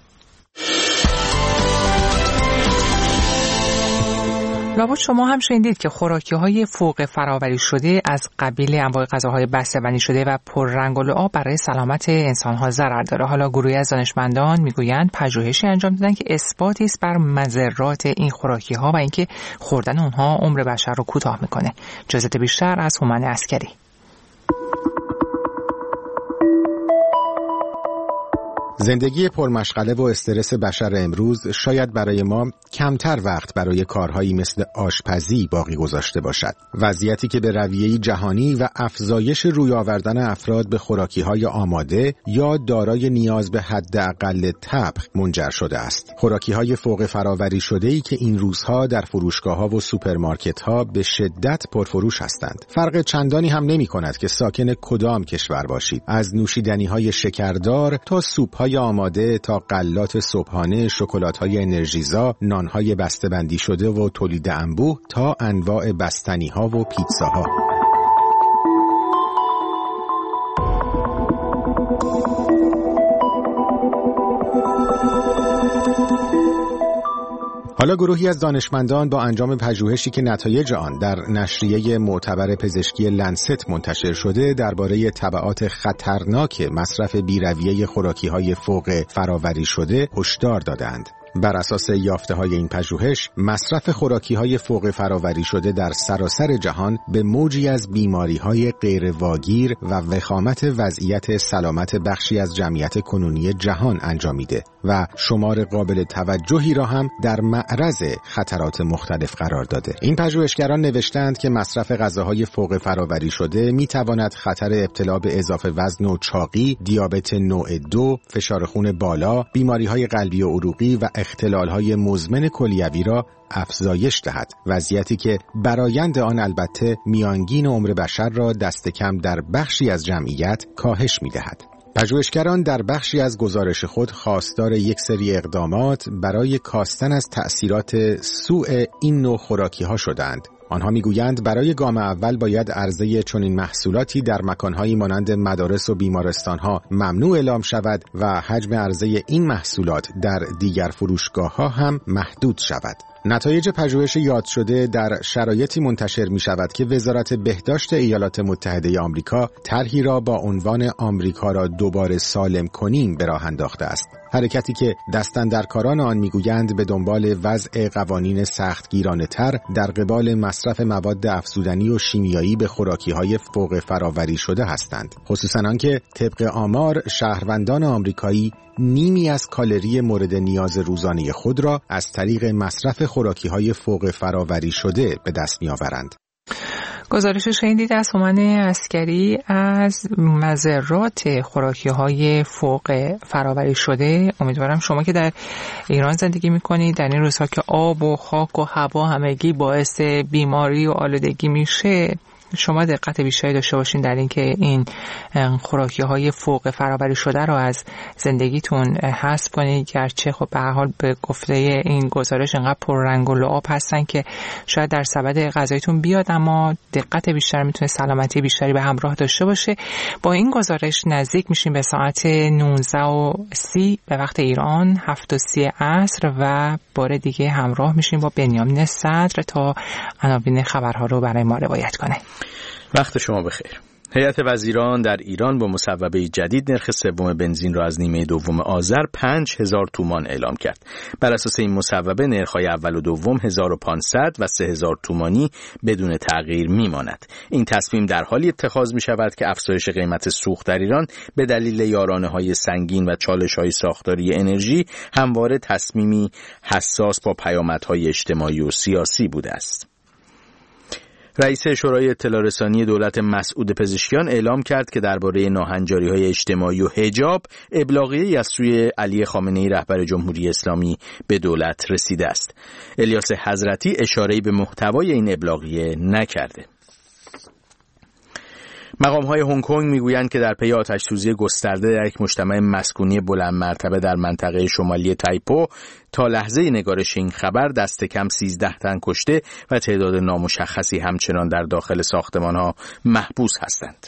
Speaker 1: لابد شما هم شنیدید که خوراکی‌های فوق فراوری شده از قبیل انواع غذاهای بسته‌بندی شده و پررنگ و لعاب برای سلامت انسان‌ها ضرر داره. حالا گروهی از دانشمندان میگویند پژوهشی انجام دادن که اثباتی است بر مضرات این خوراکی‌ها و اینکه خوردن اونها عمر بشر رو کوتاه می‌کنه. جزئیات بیشتر از هومن عسکری.
Speaker 2: زندگی پرمشغله و استرس بشر امروز شاید برای ما کمتر وقت برای کارهایی مثل آشپزی باقی گذاشته باشد. وضعیتی که به رویه‌ای جهانی و افزایش روی آوردن افراد به خوراکی‌های آماده یا دارای نیاز به حداقل طبخ منجر شده است. خوراکی‌های فوق فراوری شده‌ای که این روزها در فروشگاه‌ها و سوپرمارکت‌ها به شدت پرفروش هستند. فرق چندانی هم نمی‌کند که ساکن کدام کشور باشید. از نوشیدنی‌های شکردار تا سوپ‌های آماده تا غلات صبحانه، شکلات‌های انرژیزا، نان‌های بسته‌بندی شده و تولید انبوه تا انواع بستنی‌ها و پیتزاها. حالا گروهی از دانشمندان با انجام پژوهشی که نتایج آن در نشریه معتبر پزشکی لنست منتشر شده درباره تبعات خطرناک مصرف بی‌رویه خوراکی‌های فوق فراوری شده هشدار دادند. بر اساس یافته‌های این پژوهش، مصرف خوراکی‌های فوق فراوری شده در سراسر جهان به موجی از بیماری‌های غیرواگیر و وخامت وضعیت سلامت بخشی از جمعیت کنونی جهان انجامیده و شمار قابل توجهی را هم در معرض خطرات مختلف قرار داده. این پژوهشگران نوشتند که مصرف غذاهای فوق فراوری شده می‌تواند خطر ابتلا به اضافه وزن و چاقی، دیابت نوع دو، فشار خون بالا، بیماری‌های قلبی و عروقی و اختلال‌های مزمن کلیوی را افزایش دهد، وضعیتی که برآیند آن البته میانگین عمر بشر را دست کم در بخشی از جمعیت کاهش می‌دهد. پژوهشگران در بخشی از گزارش خود خواستار یک سری اقدامات برای کاستن از تأثیرات سوء این نوع خوراکی‌ها شدند. آنها میگویند برای گام اول باید عرضه چنین محصولاتی در مکانهایی مانند مدارس و بیمارستانها ممنوع اعلام شود و حجم عرضه این محصولات در دیگر فروشگاه‌ها هم محدود شود. نتایج پژوهش یاد شده در شرایطی منتشر می شود که وزارت بهداشت ایالات متحده آمریکا طرحی را با عنوان آمریکا را دوباره سالم کنیم به راه انداخته است.
Speaker 13: حرکتی که دستاندرکاران آن میگویند به دنبال وضع قوانین سختگیرانه‌تر در قبال مصرف مواد افزودنی و شیمیایی به خوراکی‌های فوق فراوری شده هستند. خصوصاً آنکه طبق آمار شهروندان آمریکایی نیمی از کالری مورد نیاز روزانه خود را از طریق مصرف خوراکی‌های فوق فراوری شده به دست می‌آورند.
Speaker 1: گزارش شنیدید از هومن عسکری از مضرات خوراکی‌های فوق فراوری شده. امیدوارم شما که در ایران زندگی می‌کنید در این روزها که آب و خاک و هوا همگی باعث بیماری و آلودگی میشه، شما دقت بیشتری داشته باشین در این که این خوراکی‌های فوق فراوری شده رو از زندگیتون حذف کنید، گرچه خب به هر حال به گفته این گزارش انقدر پررنگ و لعاب هستن که شاید در سبد غذاییتون بیاد، اما دقت بیشتر میتونه سلامتی بیشتری به همراه داشته باشه. با این گزارش نزدیک میشیم به ساعت نوزده و سی به وقت ایران، هفت و سی عصر و بار دیگه همراه میشیم با بنیامین صدر تا عناوین خبرها رو برای ما روایت کنه.
Speaker 2: وقت شما بخیر. هیئت وزیران در ایران با مصوبه جدید نرخ سوم بنزین را از نیمه دوم آذر پنج هزار تومان اعلام کرد. بر اساس این مصوبه نرخ‌های اول و دوم هزار و پانصد و سه هزار تومانی بدون تغییر میماند. این تصمیم در حالی اتخاذ می شود که افزایش قیمت سوخت در ایران به دلیل یارانه‌های سنگین و چالش‌های ساختاری انرژی همواره تصمیمی حساس با پیامدهای اجتماعی و سیاسی بوده است. رئیس شورای اطلاع رسانی دولت مسعود پزشکیان اعلام کرد که درباره ناهنجاری‌های اجتماعی و حجاب ابلاغیه‌ای از سوی علی خامنه‌ای رهبر جمهوری اسلامی به دولت رسیده است. الیاس حضرتی اشاره‌ای به محتوای این ابلاغیه نکرده. مقام‌های هنگ کنگ میگویند که در پی آتش‌سوزی گسترده در یک مجتمع مسکونی بلند مرتبه در منطقه شمالی تایپو تا لحظه نگارش این خبر دست کم سیزده تن کشته و تعداد نامشخصی همچنان در داخل ساختمان‌ها محبوس هستند.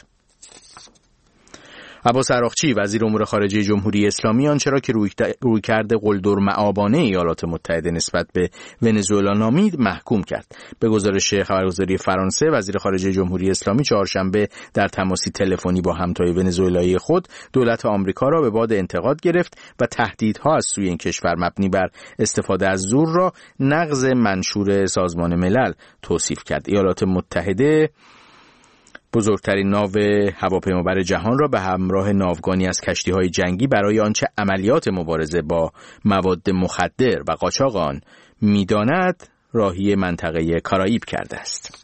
Speaker 2: عباس عراقچی وزیر امور خارجه جمهوری اسلامی آنچه که رویکرد قلدرمآبانه ایالات متحده نسبت به ونزوئلا نامید محکوم کرد. به گزارش خبرگزاری فرانسه، وزیر خارجه جمهوری اسلامی چهارشنبه در تماسی تلفنی با همتای ونزوئلایی خود دولت آمریکا را به باد انتقاد گرفت و تهدیدها از سوی این کشور مبنی بر استفاده از زور را نقض منشور سازمان ملل توصیف کرد. ایالات متحده بزرگترین ناو هواپیمابر جهان را به همراه ناوگانی از کشتی‌های جنگی برای آنچه عملیات مبارزه با مواد مخدر و قاچاق آن می‌داند راهی منطقه کارائیب کرده است.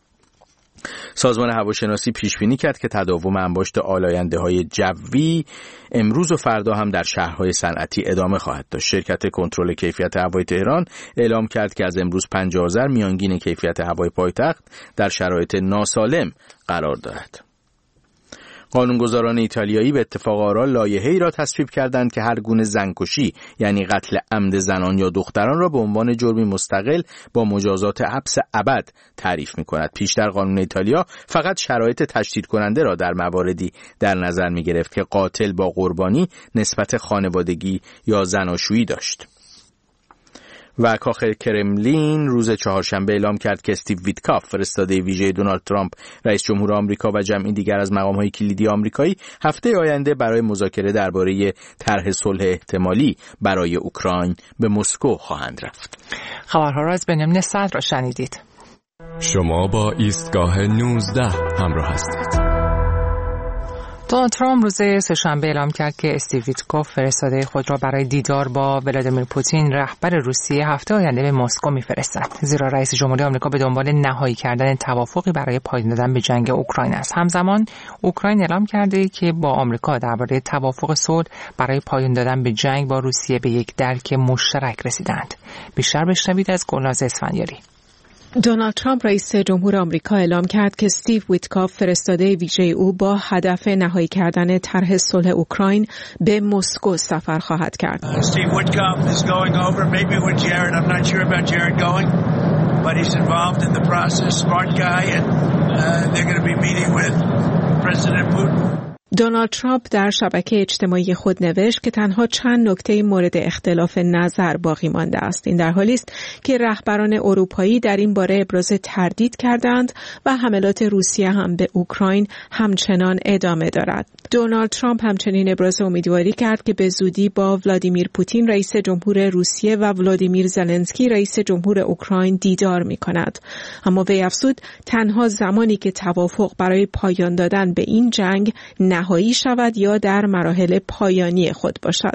Speaker 2: سازمان هواشناسی پیش بینی کرد که تداوم انباشت آلاینده‌های جوی امروز و فردا هم در شهرهای صنعتی ادامه خواهد داشت. شرکت کنترل کیفیت هوای تهران اعلام کرد که از امروز پنجاه آذر میانگین کیفیت هوای پایتخت در شرایط ناسالم قرار دارد. قانونگذاران ایتالیایی به اتفاق آرا لایحه‌ای را تصویب کردند که هر گونه زنکشی یعنی قتل عمد زنان یا دختران را به عنوان جرمی مستقل با مجازات حبس ابد تعریف می‌کند. پیشتر قانون ایتالیا فقط شرایط تشدید کننده را در مواردی در نظر می‌گرفت که قاتل با قربانی نسبت خانوادگی یا زناشویی داشت. و کاخ کرملین روز چهارشنبه اعلام کرد که استیو ویتکاف فرستاده ویژه دونالد ترامپ رئیس جمهور آمریکا و جمعی دیگر از مقام‌های کلیدی آمریکایی هفته آینده برای مذاکره درباره طرح صلح احتمالی برای اوکراین به مسکو خواهند رفت.
Speaker 1: خبرها را از بنیامین صدر را شنیدید.
Speaker 14: شما با ایستگاه نوزده همراه هستید.
Speaker 1: دونالد ترامپ روز سه‌شنبه اعلام کرد که استیو ویتکوف فرستاده خود را برای دیدار با ولادیمیر پوتین رهبر روسیه هفته آینده به مسکو می‌فرستد، زیرا رئیس جمهوری آمریکا به دنبال نهایی کردن توافقی برای پایان دادن به جنگ اوکراین است. همزمان اوکراین اعلام کرده که با آمریکا درباره توافق صلح برای پایان دادن به جنگ با روسیه به یک درک مشترک رسیدند. بیشتر بشنوید از گلناز اسفندیاری.
Speaker 3: دونالد ترامپ رئیس جمهور آمریکا اعلام کرد که استیو ویتکاف فرستاده ویژه او با هدف نهایی کردن طرح صلح اوکراین به مسکو سفر خواهد کرد.
Speaker 15: Steve Witkoff is going over maybe with Jared. I'm not sure about Jared going, but he's involved in the process. Smart guy, and uh, they're going to be meeting with President Putin.
Speaker 3: دونالد ترامپ در شبکه اجتماعی خود نوشت که تنها چند نکته مورد اختلاف نظر باقی مانده است. این در حالی است که رهبران اروپایی در این باره ابراز تردید کردند و حملات روسیه هم به اوکراین همچنان ادامه دارد. دونالد ترامپ همچنین ابراز امیدواری کرد که به زودی با ولادیمیر پوتین رئیس جمهور روسیه و ولادیمیر زلنسکی رئیس جمهور اوکراین دیدار می کند. اما وی افزود تنها زمانی که توافق برای پایان دادن به این جنگ نهایی شود یا در مراحل پایانی خود باشد.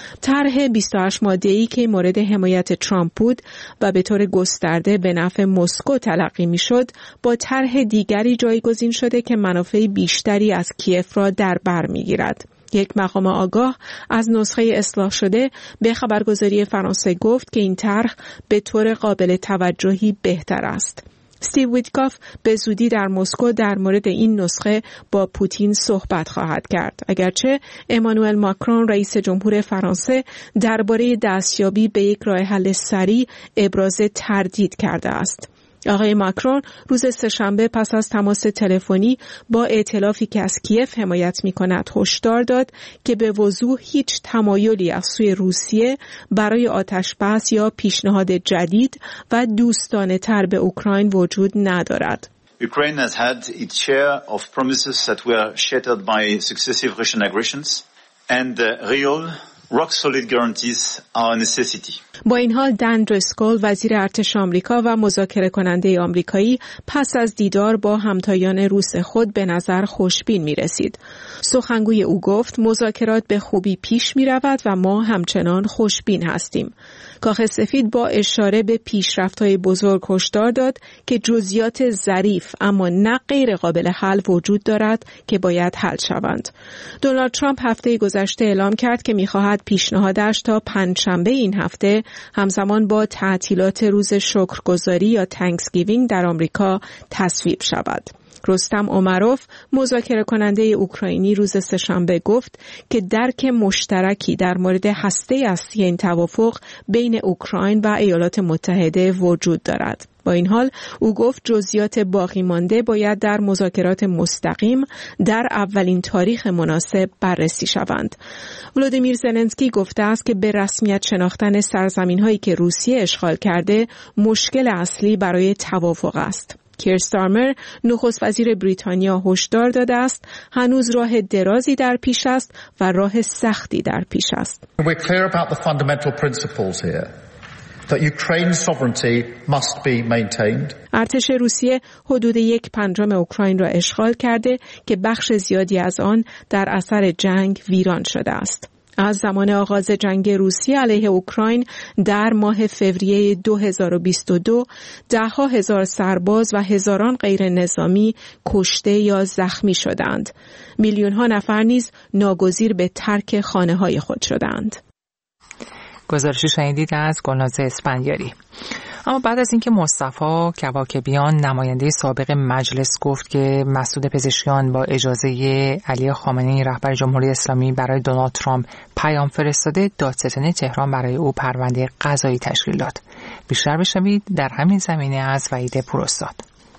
Speaker 3: طرح بیست و هشت ماده‌ای که مورد حمایت ترامپ بود و به طور گسترده به نفع مسکو تلقی می‌شد، با طرح دیگری جایگزین شده که منافع بیشتری از کیف را در بر می‌گیرد. یک مقام آگاه از نسخه اصلاح شده به خبرگزاری فرانسه گفت که این طرح به طور قابل توجهی بهتر است. استیو ویتکاف به زودی در مسکو در مورد این نسخه با پوتین صحبت خواهد کرد. اگرچه امانوئل ماکرون رئیس جمهور فرانسه درباره دستیابی به یک راه حل سریع ابراز تردید کرده است. آقای ماکرون روز سه‌شنبه پس از تماس تلفنی با ائتلافی که از کیف حمایت می‌کند هشدار داد که به وضوح هیچ تمایلی از سوی روسیه برای آتش‌بس یا پیشنهاد جدید و دوستانه‌تر به اوکراین وجود ندارد.
Speaker 16: Ukraine has had its share of promises that were shattered by successive Russian aggressions and uh, real rock solid guarantees are a necessity.
Speaker 3: با این حال دن درسکول وزیر ارتش آمریکا و مذاکره کننده آمریکایی پس از دیدار با همتایان روس خود به نظر خوشبین می رسید. سخنگوی او گفت مذاکرات به خوبی پیش می رود و ما همچنان خوشبین هستیم. کاخ سفید با اشاره به پیشرفت‌های بزرگ هشدار داد که جزئیات ظریف اما نه غیر قابل حل وجود دارد که باید حل شوند. دونالد ترامپ هفته گذشته اعلام کرد که می‌خواهد پیشنهادش تا پنجشنبه این هفته همزمان با تعطیلات روز شکرگزاری یا تانکسگیوینگ در آمریکا تصویب شود. رستم عمروف مذاکره کننده اوکراینی روز سه‌شنبه گفت که درک مشترکی در مورد هسته اصلی این توافق بین اوکراین و ایالات متحده وجود دارد. با این حال او گفت جزئیات باقی مانده باید در مذاکرات مستقیم در اولین تاریخ مناسب بررسی شوند. ولادیمیر زلنسکی گفته است که به رسمیت شناختن سرزمین‌هایی که روسیه اشغال کرده مشکل اصلی برای توافق است. کیر استارمر نخست وزیر بریتانیا هشدار داده است هنوز راه درازی در پیش است و راه سختی در پیش است.
Speaker 17: We're clear about the fundamental principles here that Ukraine's sovereignty must be maintained.
Speaker 3: ارتش روسیه حدود یک پنجم اوکراین را اشغال کرده که بخش زیادی از آن در اثر جنگ ویران شده است. از زمان آغاز جنگ روسیه علیه اوکراین در ماه فوریه دو هزار و بیست و دو ده‌ها هزار سرباز و هزاران غیر نظامی کشته یا زخمی شدند. میلیون ها نفر نیز ناگزیر به ترک خانه‌های خود شدند.
Speaker 1: گزارشی شنیدید از گلناز اسفندیاری. اما بعد از اینکه مصطفی کواکبیان نماینده سابق مجلس گفت که مسعود پزشکیان با اجازه علی خامنه‌ای رهبر جمهوری اسلامی برای دونالد ترامپ پیام فرستاده، دادستانی تهران برای او پرونده قضایی تشکیل داد. بیشتر بشنوید در همین زمینه از وحید پوراستاد.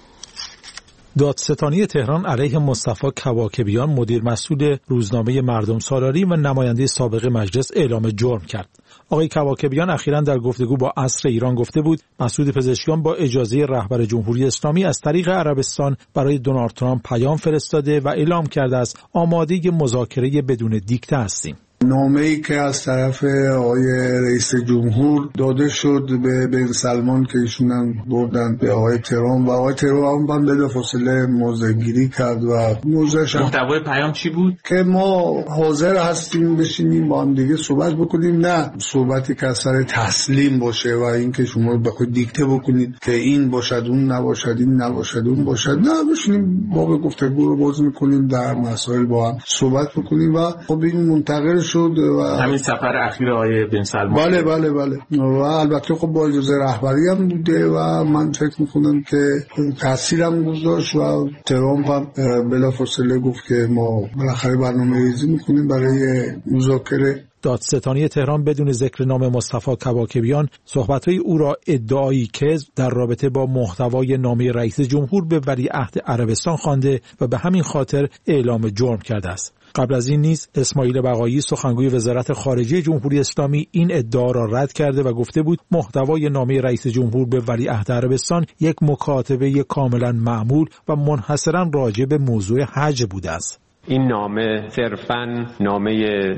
Speaker 18: دادستانی تهران علیه مصطفی کواکبیان مدیر مسئول روزنامه مردم سالاری و نماینده سابق مجلس اعلام جرم کرد. آقای کواکبیان اخیراً در گفتگو با عصر ایران گفته بود مسعود پزشکیان با اجازه رهبر جمهوری اسلامی از طریق عربستان برای دونالد ترامپ پیام فرستاده و اعلام کرده است آماده مذاکره بدون دیکته هستیم.
Speaker 19: نامه‌ای که از طرف آقای رئیس جمهور داده شد به بن سلمان که ایشون هم بردن به آقای ترامپ و آقای ترامپ هم بلافاصله موضع‌گیری کرد و موضعش
Speaker 20: محتوای پیام چی بود؟
Speaker 19: که ما حاضر هستیم بشینیم با هم دیگه صحبت بکنیم، نه صحبتی که از سر تسلیم باشه و اینکه شما بخواید دیکته بکنید که این باشد اون نباشد این نباشد اون باشد، نه بشینیم باب گفتگو رو باز می‌کنیم، در مسائل با هم صحبت بکنیم و خب این منتقل شد و
Speaker 20: همین سفر اخیر آقای بن سلمان.
Speaker 19: بله بله بله و البته خب با اجازه رهبری هم بوده و من فکر میکنم که تاثیر هم گذاشت و ترامپ هم بلافاصله گفت که ما بالاخره برنامه‌ریزی میکنیم برای مذاکره.
Speaker 18: دادستانی تهران بدون ذکر نام مصطفی کواکبیان صحبت‌های او را ادعایی کذب در رابطه با محتوای نامه رئیس جمهور به ولیعهد عربستان خوانده و به همین خاطر اعلام جرم کرده است. قبل از این نیز اسماعیل بقایی سخنگوی وزارت خارجه جمهوری اسلامی این ادعا را رد کرده و گفته بود محتوای نامه رئیس جمهور به ولیعهد عربستان یک مکاتبه کاملا معمول و منحصرا راجع به موضوع حج بوده است.
Speaker 21: این نامه صرفاً نامه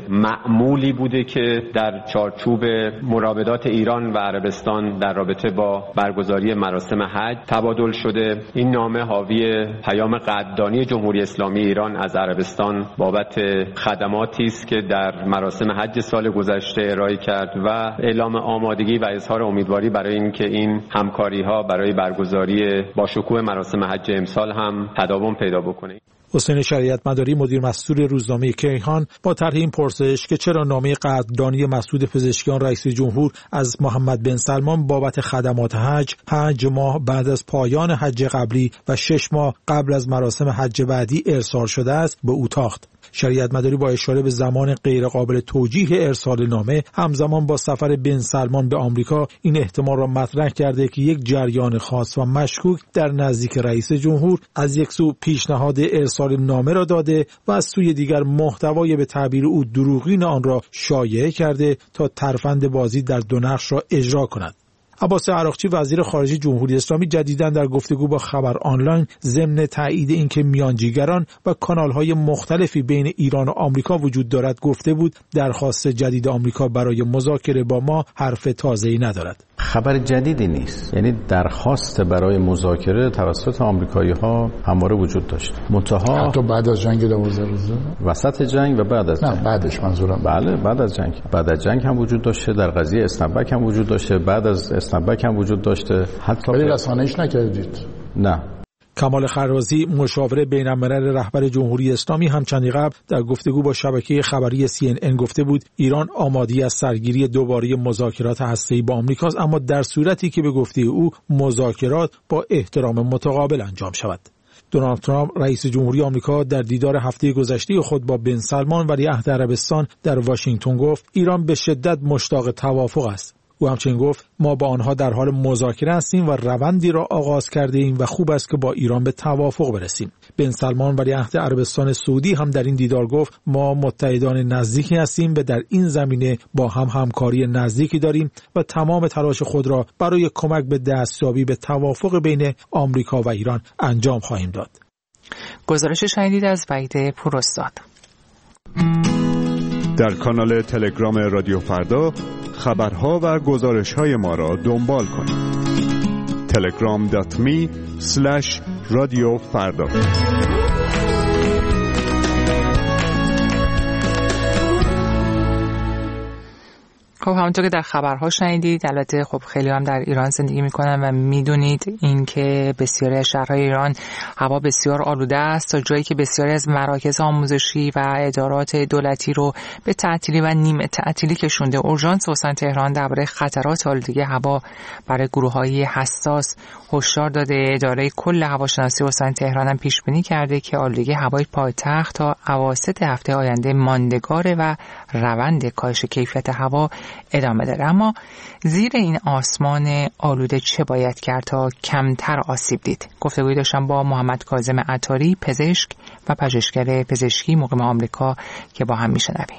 Speaker 21: معمولی بوده که در چارچوب مراودات ایران و عربستان در رابطه با برگزاری مراسم حج تبادل شده. این نامه حاوی پیام قدردانی جمهوری اسلامی ایران از عربستان بابت خدماتی است که در مراسم حج سال گذشته ارائه کرد و اعلام آمادگی و اظهار امیدواری برای اینکه این همکاری‌ها برای برگزاری باشکوه مراسم حج امسال هم تداوم پیدا بکنه.
Speaker 18: حسین شریعت مداری مدیر مسئول روزنامه کیهان با طرح این پرسش که چرا نامه قدردانی مسعود پزشکیان رئیس جمهور از محمد بن سلمان بابت خدمات حج پنج ماه بعد از پایان حج قبلی و شش ماه قبل از مراسم حج بعدی ارسال شده است به او تاخت. شریعت مداری با اشاره به زمان غیرقابل توجیه ارسال نامه همزمان با سفر بن سلمان به آمریکا این احتمال را مطرح کرده که یک جریان خاص و مشکوک در نزدیک رئیس جمهور از یک سو پیشنهاد ارسال نامه را داده و از سوی دیگر محتوای به تعبیر او دروغین آن را شایعه کرده تا ترفند بازی در دو نقش را اجرا کند. عباس عراقچی وزیر خارجه جمهوری اسلامی جدیداً در گفتگو با خبر آنلاین ضمن تایید اینکه میانجیگران و کانال‌های مختلفی بین ایران و آمریکا وجود دارد گفته بود درخواست جدید آمریکا برای مذاکره با ما حرف تازه‌ای ندارد.
Speaker 9: خبر جدیدی نیست، یعنی درخواست برای مذاکره توسط آمریکایی‌ها همواره وجود داشت. منتها
Speaker 22: حتی بعد از جنگ دوازده روزه،
Speaker 9: وسط جنگ و بعد از
Speaker 22: نه
Speaker 9: جنگ.
Speaker 22: بعدش منظورم
Speaker 9: بله بعد از جنگ بعد از جنگ هم وجود داشته، در قضیه اسنپبک هم وجود داشته، بعد از اسنپبک هم وجود داشته. حتی
Speaker 22: ولی رسانه‌ایش نکردید.
Speaker 9: نه.
Speaker 18: کمال خرازی مشاور بین‌الملل رهبر جمهوری اسلامی هم چندی قبل در گفتگو با شبکه خبری سی ان ان گفته بود ایران آماده‌ای از سرگیری دوباره مذاکرات هسته‌ای با آمریکاست، اما در صورتی که به گفته او مذاکرات با احترام متقابل انجام شود. دونالد ترامپ رئیس جمهوری آمریکا در دیدار هفته گذشته خود با بن سلمان ولیعهد عربستان در واشنگتن گفت ایران به شدت مشتاق توافق است. او همچنین گفت ما با آنها در حال مذاکره هستیم و روندی را آغاز کرده ایم و خوب است که با ایران به توافق برسیم. بن سلمان ولیعهد عربستان سعودی هم در این دیدار گفت ما متحدان نزدیکی هستیم و در این زمینه با هم همکاری نزدیکی داریم و تمام تلاش خود را برای کمک به دستیابی به توافق بین آمریکا و ایران انجام خواهیم داد.
Speaker 1: گزارش شنیدید از وحید پوراستاد.
Speaker 23: در کانال تلگرام رادیو فردا خبرها و گزارش‌های ما را دنبال کنید. تلگرام دات می اسلش رادیو فردا.
Speaker 1: خب همونطور که در خبرها شنیدید، البته خب خیلی هم در ایران زندگی میکنن و میدونید اینکه بسیاری از شهرهای ایران هوا بسیار آلوده است تا جایی که بسیاری از مراکز آموزشی و ادارات دولتی رو به تعطیلی و نیمه تعطیلی کشونده. اورژانس استان تهران درباره خطرات آلودگی هوا برای گروه‌های حساس هشدار داده. اداره کل هواشناسی استان تهران هم پیش بینی کرده که آلودگی هوای پایتخت تا اواسط هفته آینده ماندگاره و روند کاهش کیفیت هوا ادامه داره. اما زیر این آسمان آلوده چه باید کرد تا کمتر آسیب دید؟ گفتگوی داشتم با محمد کاظم عطاری، پزشک و پژوهشگر پزشکی مقیم آمریکا که با هم میشنویم.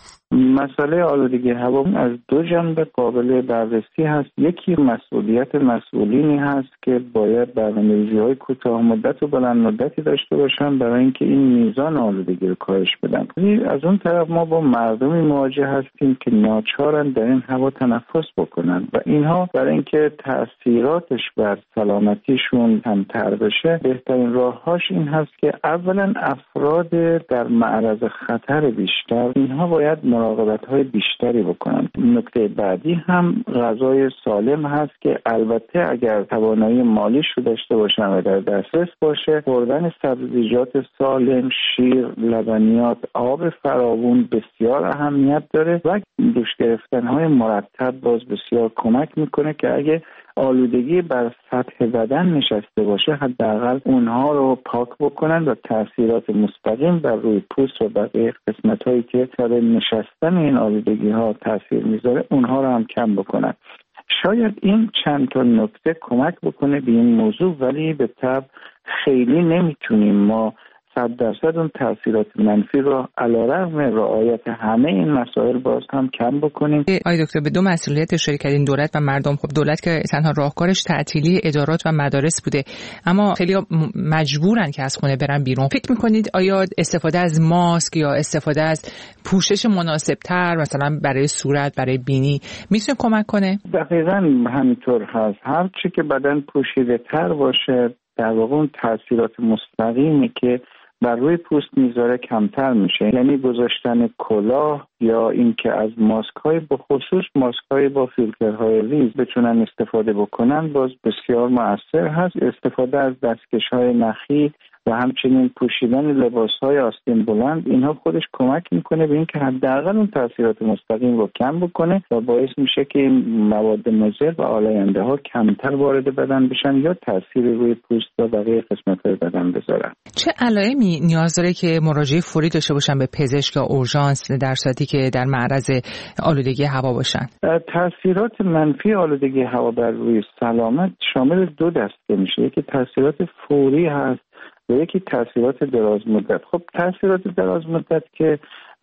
Speaker 6: مسئله آلودگی هوا از دو جنبه قابل بررسی هست. یکی مسئولیت مسئولینی هست که باید برنامه‌ریزی‌های کوتاه مدت و بلند مدتی داشته باشن برای اینکه این میزان آلودگی رو کاهش بدن. از اون طرف ما با مردمی مواجه هستیم که ناچارن در این هوا تنفس بکنن و اینها برای اینکه تاثیراتش بر سلامتیشون کمتر بشه بهترین راههاش این هست که اولا افراد در معرض خطر بیشتر اینها باید مراقبت‌های بیشتری بکنن. نکته بعدی هم غذای سالم هست که البته اگر توانایی مالیش رو داشته باشن و در دسترس باشه، خوردن سبزیجات سالم، شیر، لبنیات، آب فراوون بسیار اهمیت داره و دوش گرفتن‌های مرتب باز بسیار کمک میکنه که اگه آلودگی بر سطح بدن نشسته باشه حداقل اونها رو پاک بکنن و تاثیرات مستقیم بر روی پوست و بقیه قسمت‌هایی که سر نشستن این آلودگی ها تاثیر میذاره اونها رو هم کم بکنن. شاید این چند تا نکته کمک بکنه به این موضوع، ولی به طب خیلی نمیتونیم ما صد درصد اون تاثیرات منفی رو علیرغم رعایت همه این مسائل باز هم کم بکنیم.
Speaker 1: آقای دکتر به دو مسئولیت اشاره کردین، دولت و مردم. خب دولت که تنها راهکارش تعطیلی ادارات و مدارس بوده، اما خیلی مجبورن که از خونه برن بیرون. فکر میکنید آیا استفاده از ماسک یا استفاده از پوشش مناسبتر مثلا برای صورت، برای بینی میتونه کمک کنه؟
Speaker 6: دقیقاً همینطور هست. هر چی که بدن پوشیده تر باشه در واقع اون تاثیرات مستقیمی که بر روی پوست میذاره کمتر میشه. یعنی گذاشتن کلاه یا اینکه از ماسک های به خصوص ماسک های با فیلترهای ریز بتونن استفاده بکنن باز بسیار مؤثر هست. استفاده از دستکش های نخی و همچنین پوشیدن لباس های آستین بلند، اینها خودش کمک میکنه به اینکه حداقل اون تاثیرات مستقیم رو کم بکنه و باعث میشه که این مواد مضر و آلاینده ها کمتر وارد بدن بشن یا تاثیری روی پوست و بقیه قسمت های بدن بذارن.
Speaker 1: چه علائمی نیاز داره که مراجعه فوری داشته باشن به پزشک یا اورژانس در صورتی که در معرض آلودگی هوا باشن؟
Speaker 6: تاثیرات منفی آلودگی هوا بر روی سلامت شامل دو دسته میشه. یکی تاثیرات فوری هست و یکی تاثیرات دراز مدت. خب تاثیرات دراز مدت که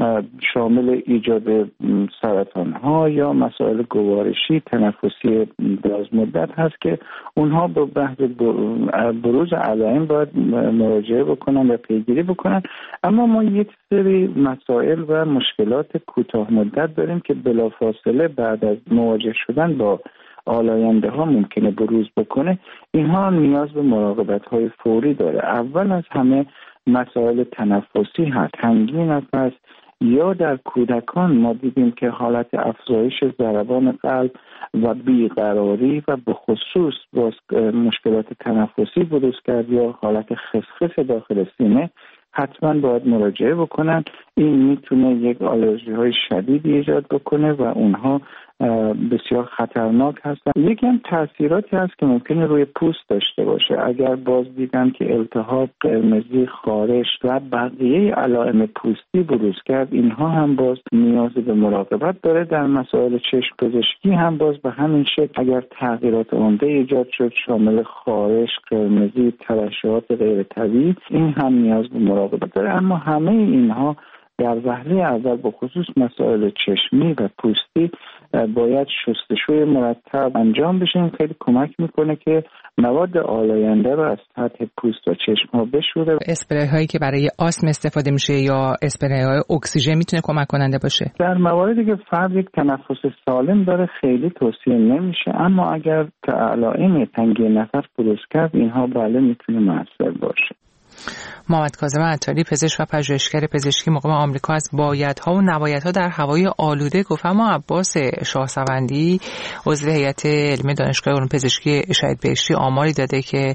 Speaker 6: شامل ایجاد سرطان ها یا مسائل گوارشی تنفسی دراز مدت هست که اونها به بحث بروز علائم باید مراجعه بکنن و پیگیری بکنن. اما ما یک سری مسائل و مشکلات کوتاه مدت داریم که بلافاصله بعد از مواجه شدن با آلاینده ها ممکنه بروز بکنه. اینها نیاز به مراقبت های فوری داره. اول از همه مسائل تنفسی هست. تنگی نفس یا در کودکان ما دیدیم که حالت افزایش ضربان قلب و بیقراری و به خصوص مشکلات تنفسی بروز کرد یا حالت خسخس داخل سینه، حتما باید مراجعه بکنن. این میتونه یک آلرژی های شدیدی ایجاد بکنه و اونها بسیار خطرناک هستن. یکی هم تاثیراتی هست که ممکنه روی پوست داشته باشه. اگر باز دیدن که التهاب، قرمزی، خارش و بقیه علائم پوستی بروز کرد، اینها هم باز نیاز به مراقبت داره. در مسائل چشم پزشکی هم باز به همین شکل اگر تغییرات عمده ایجاد شد شامل خارش، قرمزی، ترشحات غیر طبیعی، این هم نیاز به مراقبت داره. اما همه اینها در وهله اول به خصوص مسائل چشمی و پوستی باید شستشوی مرتب انجام بشه. این خیلی کمک میکنه که مواد آلاینده رو از سطح پوست و چشم ها بشوره.
Speaker 1: اسپری هایی که برای آسم استفاده میشه یا اسپری های اکسیژن میتونه کمک کننده باشه؟
Speaker 6: در مواردی که فرد یک تنفس سالم داره خیلی توصیه نمیشه، اما اگر علائم تنگی نفس بروز کرد اینها بله میتونه مؤثر باشه.
Speaker 1: محمد کاظم عطاری، پزشک و پژوهشگر پزشکی مقیم آمریکا، از بایدها و نبایدها در هوای آلوده گفت. اما عباس شاهسوندی عضو هیئت علمی دانشگاه علوم پزشکی شهید بهشتی آماری داده که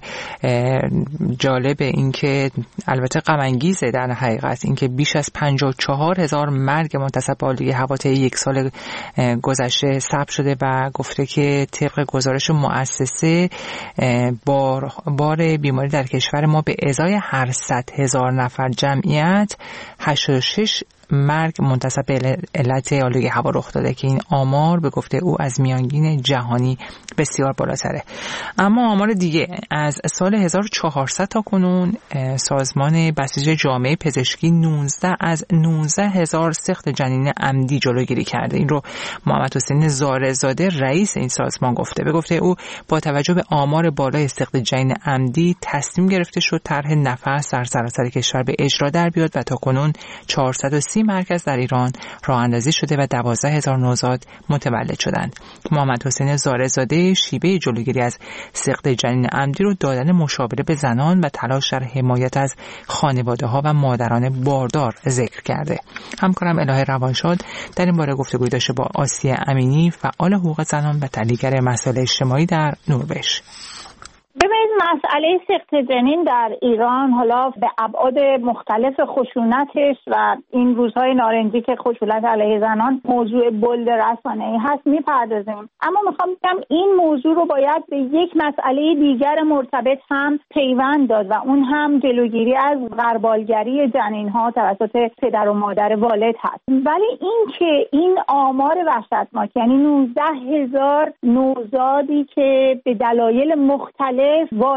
Speaker 1: جالب این که البته غم انگیزه در حقیقت این که بیش از پنجاه و چهار هزار مرگ منتسب به آلودگی هوا طی یک سال گذشته ثبت شده و گفته که طبق گزارش مؤسسه بار بار بیماری در کشور ما به ازای هر صد هزار نفر جمعیت هشتاد و شش مرگ منتسب به علت آلودگی هوا رخ داده که این آمار به گفته او از میانگین جهانی بسیار بالاتره. اما آمار دیگه از سال هزار و چهارصد تا کنون سازمان بسیج جامعه پزشکی نوزده از نوزده هزار سقط جنین عمدی جلوگیری کرده. این رو محمد حسین زارعزاده رئیس این سازمان گفته. به گفته او با توجه به آمار بالای سقط جنین عمدی تصمیم گرفته شد طرح نفس در سراسر کشور به اجرا در بیاد و تا کنون چهارصد و سی مرکز در ایران راه اندازی شده و دوازده هزار نوزاد متولد شدند. محمد حسین زارعزاده شیوه جلوگیری از سقط جنین عمدی رو دادن مشاوره به زنان و تلاش در حمایت از خانواده‌ها و مادران باردار ذکر کرده. همکارم الهه روانشاد در این باره گفتگوی داشته با آسیه امینی، فعال حقوق زنان و تحلیلگر مسائل اجتماعی در نروژ.
Speaker 4: ببینید مسئله سقط جنین در ایران حالا به ابعاد مختلف خشونتش و این روزهای نارنجی که خشونت علیه زنان موضوع بولد رسانه‌ای هست میپردازیم، اما میخوام بگم این موضوع رو باید به یک مسئله دیگر مرتبط هم پیوند داد و اون هم جلوگیری از غربالگری جنین‌ها توسط پدر و مادر والد هست. ولی این که این آمار وحشتناک، یعنی نوزده هزار نوزادی که به دلایل مختلف والد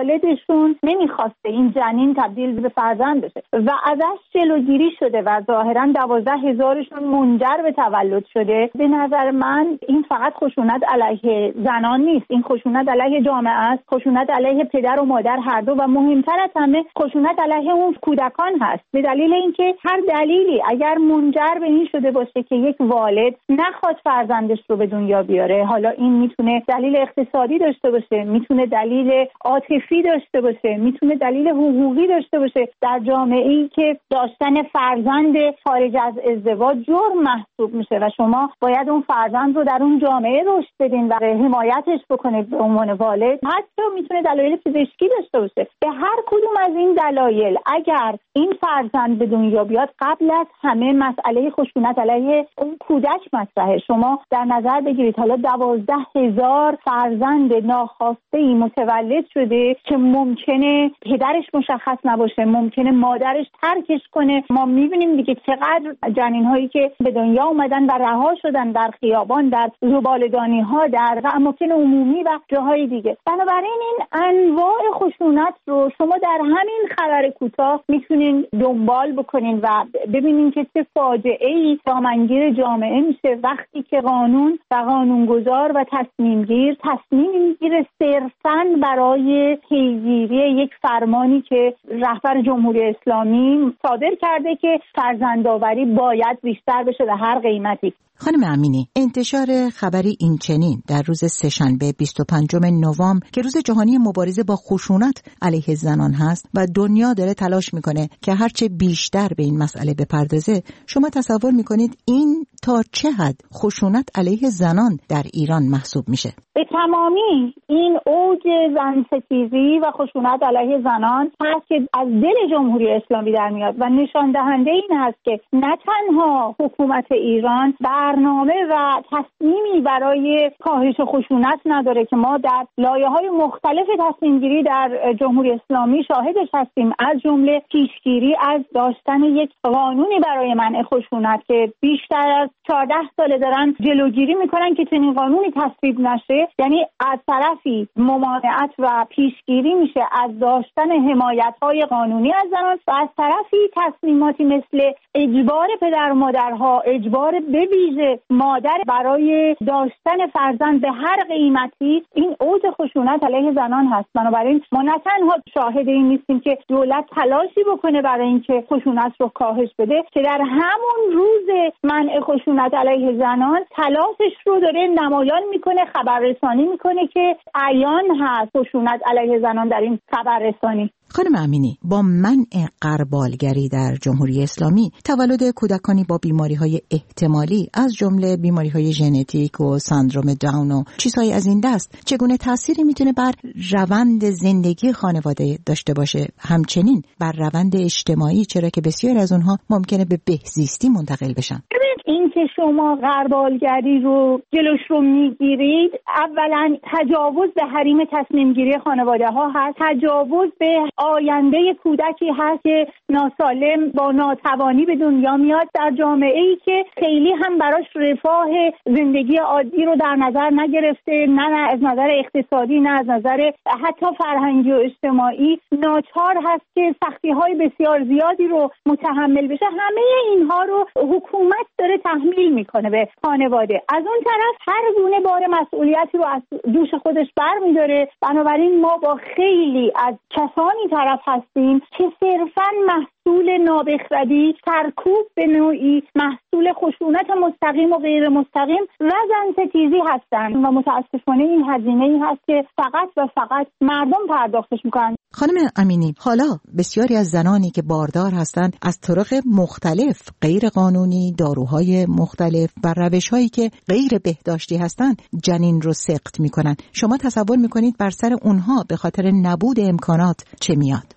Speaker 4: والدشون نمیخواسته این جنین تبدیل به فرزند بشه و ازش جلوگیری شده و ظاهرا دوازده هزارشون منجر به تولد شده. به نظر من این فقط خشونت علیه زنان نیست، این خشونت علیه جامعه است، خشونت علیه پدر و مادر هر دو، و مهمتر از همه خشونت علیه اون کودکان هست، به دلیل اینکه هر دلیلی اگر منجر به این شده باشه که یک والد نخواد فرزندش رو به دنیا بیاره، حالا این میتونه دلیل اقتصادی داشته باشه، میتونه دلیل عاطفی داشته باشه، میتونه دلیل حقوقی داشته باشه، در جامعه‌ای که داشتن فرزند خارج از ازدواج جرم محسوب میشه و شما باید اون فرزند رو در اون جامعه رشد بدین و حمایتش بکنید به عنوان والد. حتی میتونه دلایل پزشکی داشته باشه. به هر کدوم از این دلایل اگر این فرزند به دنیا بیاد، قبل از همه مسئله خشونت علیه اون کودک مطرحه. شما در نظر بگیرید حالا دوازده هزار فرزند ناخواسته متولد شده که ممکنه پدرش مشخص نباشه، ممکنه مادرش ترکش کنه. ما میبینیم دیگه چقدر جنین هایی که به دنیا اومدن و رها شدن در خیابان، در زباله‌دانی ها، در اماکن عمومی و جاهای دیگه. بنابراین این انواع خشونت رو شما در همین خبر کوتاه میتونین دنبال بکنین و ببینین که چه فاجعه‌ای دامنگیر جامعه میشه وقتی که قانون و قانونگذار و تصمیمگیر تصمیم میگیره صرفاً برای پیگیری یک فرمانی که رهبر جمهوری اسلامی صادر کرده که فرزندآوری باید بیشتر بشه به هر قیمتی.
Speaker 5: خانم امینی، انتشار خبری این چنین در روز سه‌شنبه بیست و پنجم نوامبر که روز جهانی مبارزه با خشونت علیه زنان هست و دنیا داره تلاش میکنه که هرچه بیشتر به این مسئله بپردازه، شما تصور میکنید این تا چه حد خشونت علیه زنان در ایران محسوب میشه؟
Speaker 4: به تمامی این اوج زن ستیزی و خشونت علیه زنان هست که از دل جمهوری اسلامی در میاد و نشان دهنده این هست که نه تنها حکومت ایران برنامه و تصمیمی برای کاهش خشونت نداره که ما در لایه‌های مختلف تصمیم‌گیری در جمهوری اسلامی شاهدش هستیم، از جمله پیشگیری از داشتن یک قانونی برای منع خشونت که بیشتر از چهارده ساله دارن جلوگیری میکنن که چنین قانونی تصویب نشه. یعنی از طرفی ممانعت و پیشگیری میشه از داشتن حمایت‌های قانونی از زنان و از طرفی تصمیماتی مثل اجبار پدر و مادرها، اجبار به ویژه مادر برای داشتن فرزند به هر قیمتی، این اوج خشونت علیه زنان هست. بنابراین ما نه تنها شاهد این نیستیم که دولت تلاشی بکنه برای اینکه خشونت رو کاهش بده، که در همون روز منع خشونت علیه زنان تلاشش رو داره نمایان میکنه، خبررسانی میکنه که عیان هست خشونت علیه زنان در این خبررسانی.
Speaker 5: خانم امینی، با منع غربالگری در جمهوری اسلامی تولد کودکانی با بیماری‌های احتمالی از جمله بیماری‌های ژنتیک و سندروم داون و چیزهای از این دست چگونه تأثیری میتونه بر روند زندگی خانواده داشته باشه، همچنین بر روند اجتماعی، چرا که بسیار از اونها ممکنه به بهزیستی منتقل بشن؟
Speaker 4: این که شما غربالگری رو جلوش رو میگیرید، اولا تجاوز به حریم تصمیم گیری خانواده ها هست، تجاوز به آینده کودکی هست که ناسالم با ناتوانی به دنیا میاد در جامعه ای که خیلی هم براش رفاه زندگی عادی رو در نظر نگرفته، نه از نظر اقتصادی نه از نظر حتی فرهنگی و اجتماعی، ناچار هست که سختی های بسیار زیادی رو متحمل بشه. همه اینها رو حکومت داره تحمیل میکنه به خانواده. از اون طرف هر گونه بار مسئولیتی رو از دوش خودش برمیداره. بنابراین ما با خیلی از کسانی طرف هستیم که صرفاً محصول نابخردی، سرکوب به نوعی محصول خشونت مستقیم و غیر مستقیم و زن ستیزی هستند و متاسفانه این هزینه‌ای هست که فقط و فقط مردم پرداختش میکنن.
Speaker 5: خانم امینی، حالا بسیاری از زنانی که باردار هستند از طرق مختلف، غیر قانونی، داروهای مختلف و روش‌هایی که غیر بهداشتی هستند جنین رو سقط میکنن. شما تصور میکنید بر سر اونها به خاطر نبود امکانات چه میاد؟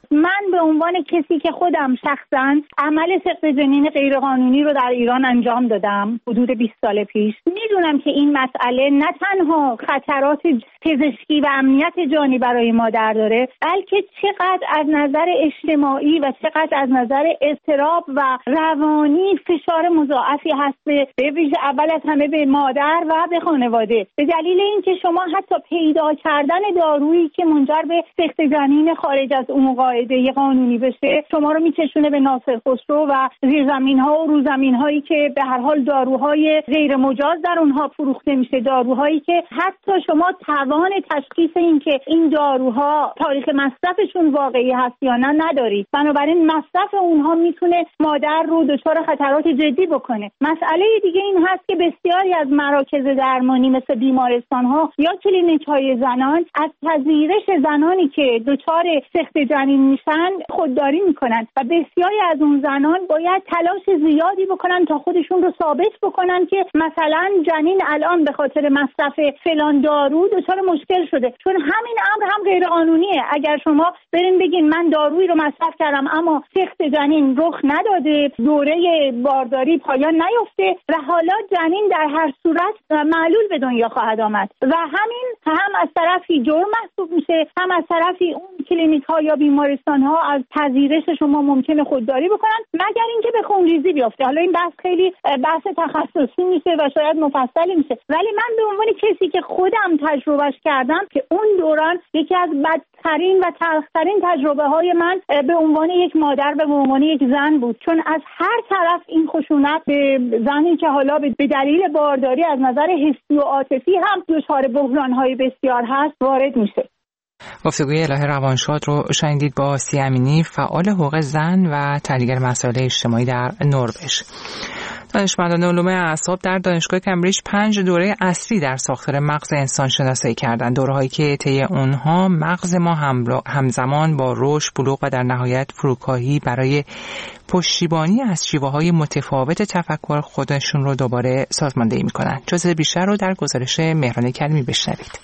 Speaker 4: من به عنوان کسی که خودم شخصا عمل سقط جنین غیرقانونی رو در ایران انجام دادم حدود بیست سال پیش، میدونم که این مسئله نه تنها خطرات پزشکی و امنیت جانی برای مادر داره، بلکه چقدر از نظر اجتماعی و چقدر از نظر اضطراب و روانی فشار مضاعفی هست به ویژه اول از همه به مادر و به خانواده، به دلیل اینکه شما حتی پیدا کردن دارویی که منجر به سقط جنین خارج از اون قاعده قانونی بشه شما رو میکشونه به ناصر خسرو و زیرزمین‌ها و روزمین‌هایی که به هر حال داروهای غیر مجاز در اونها فروخته میشه، داروهایی که حتی شما توان تشخیص این که این داروها تاریخ مصرفشون واقعی هست یا نه ندارید. بنابراین مصرف اونها میتونه مادر رو دچار خطرات جدی بکنه. مسئله دیگه این هست که بسیاری از مراکز درمانی مثل بیمارستان‌ها یا کلینیک‌های زنان از پذیرش زنانی که دچار سقط جنین میشن خودداری میکنن و بسیاری از اون زنان باید تلاش زیادی بکنن تا خودشون رو ثابت بکنن که مثلا جنین الان به خاطر مصرف فلان دارو دچار مشکل شده، چون همین امر هم غیر قانونیه. اگر شما برین بگین من دارویی رو مصرف کردم اما سقط جنین رخ نداده، دوره بارداری پایان نیفته و حالا جنین در هر صورت معلول به دنیا خواهد آمد و همین هم از طرفی جرم محسوب میشه، هم از طرفی اون کلینیک ها یا بیمارستان ها از پذیرش شما ممکنه خودداری بکنن مگر اینکه به خونریزی بیفته. حالا این بحث خیلی بحث تخصصی میشه و شاید مفصلی میشه، ولی من به عنوان کسی که خودم تجربهش کردم که اون دوران یکی از بدترین و تلخترین تجربه های من به عنوان یک مادر و به عنوان یک زن بود، چون از هر طرف این خشونت به زنی که حالا به دلیل بارداری از نظر حسی و عاطفی هم دچار بحران‌های بسیار هست وارد میشه.
Speaker 1: گفتگوی الهه روانشاد رو شنیدید با آسیه امینی، فعال حقوق زن و تحلیلگر مسائل اجتماعی در نروژ. دانشمندان علوم اعصاب در دانشگاه کمبریج پنج دوره اصلی در ساختار مغز انسان شناسایی کردند. دوره‌هایی که طی اونها مغز ما همزمان با رشد، بلوغ و در نهایت فروکاهی برای پشتیبانی از شیوه‌های متفاوت تفکر خودشون رو دوباره سازماندهی می‌کنند. جزء بیشتر رو در گزارش مهران کریمی بشنوید.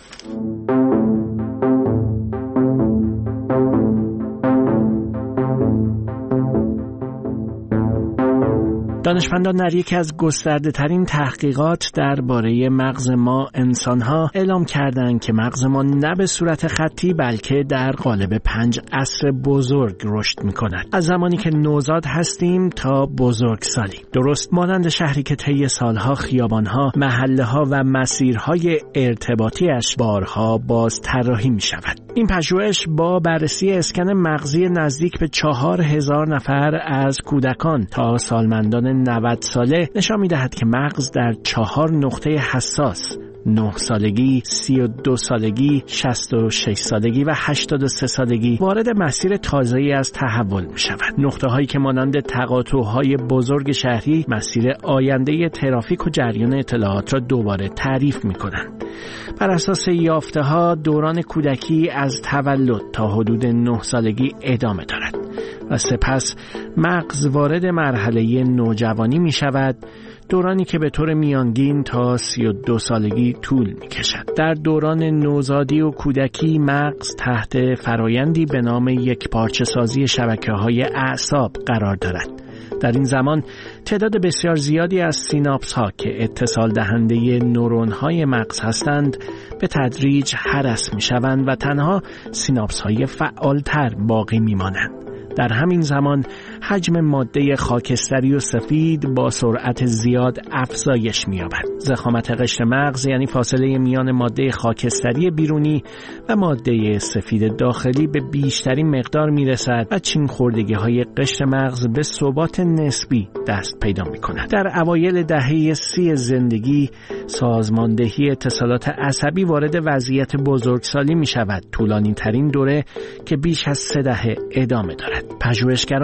Speaker 7: دانشمندان در یکی از گسترده ترین تحقیقات درباره مغز ما انسان‌ها اعلام کردند که مغز ما نه به صورت خطی بلکه در قالب پنج عصر بزرگ رشد می‌کند. از زمانی که نوزاد هستیم تا بزرگسالی. درست مانند شهری که طی سالها خیابان‌ها، محله‌ها و مسیرهای ارتباطیش بارها باز طراحی می‌شود. این پژوهش با بررسی اسکن مغزی نزدیک به چهار هزار نفر از کودکان تا سالمندان نود ساله نشان می‌دهد که مغز در چهار نقطه حساس نه سالگی، سی و دو سالگی، شصت و شش سالگی و هشتاد و سه سالگی وارد مسیر تازه‌ای از تحول می‌شود. نقطه‌هایی که مانند تقاطع‌های بزرگ شهری مسیر آینده ترافیک و جریان اطلاعات را دوباره تعریف می‌کنند. بر اساس یافته‌ها دوران کودکی از تولد تا حدود نه سالگی ادامه دارد و سپس مغز وارد مرحله نوجوانی می‌شود، دورانی که به طور میانگین تا سی و دو سالگی طول می کشد. در دوران نوزادی و کودکی مغز تحت فرایندی به نام یک پارچه سازی شبکه های اعصاب قرار دارد. در این زمان تعداد بسیار زیادی از سیناپس ها که اتصال دهنده نورون های مغز هستند به تدریج هرس می شوند و تنها سیناپس های فعالتر باقی می مانند. در همین زمان حجم ماده خاکستری و سفید با سرعت زیاد افزایش می‌یابد. ضخامت قشر مغز یعنی فاصله میان ماده خاکستری بیرونی و ماده سفید داخلی به بیشترین مقدار میرسد و چین خوردگی‌های قشر مغز به ثبات نسبی دست پیدا می‌کند. در اوایل دهه سی زندگی سازماندهی اتصالات عصبی وارد وضعیت بزرگسالی می‌شود، طولانی‌ترین دوره که بیش از سه دهه ادامه دارد. پژوهشگران این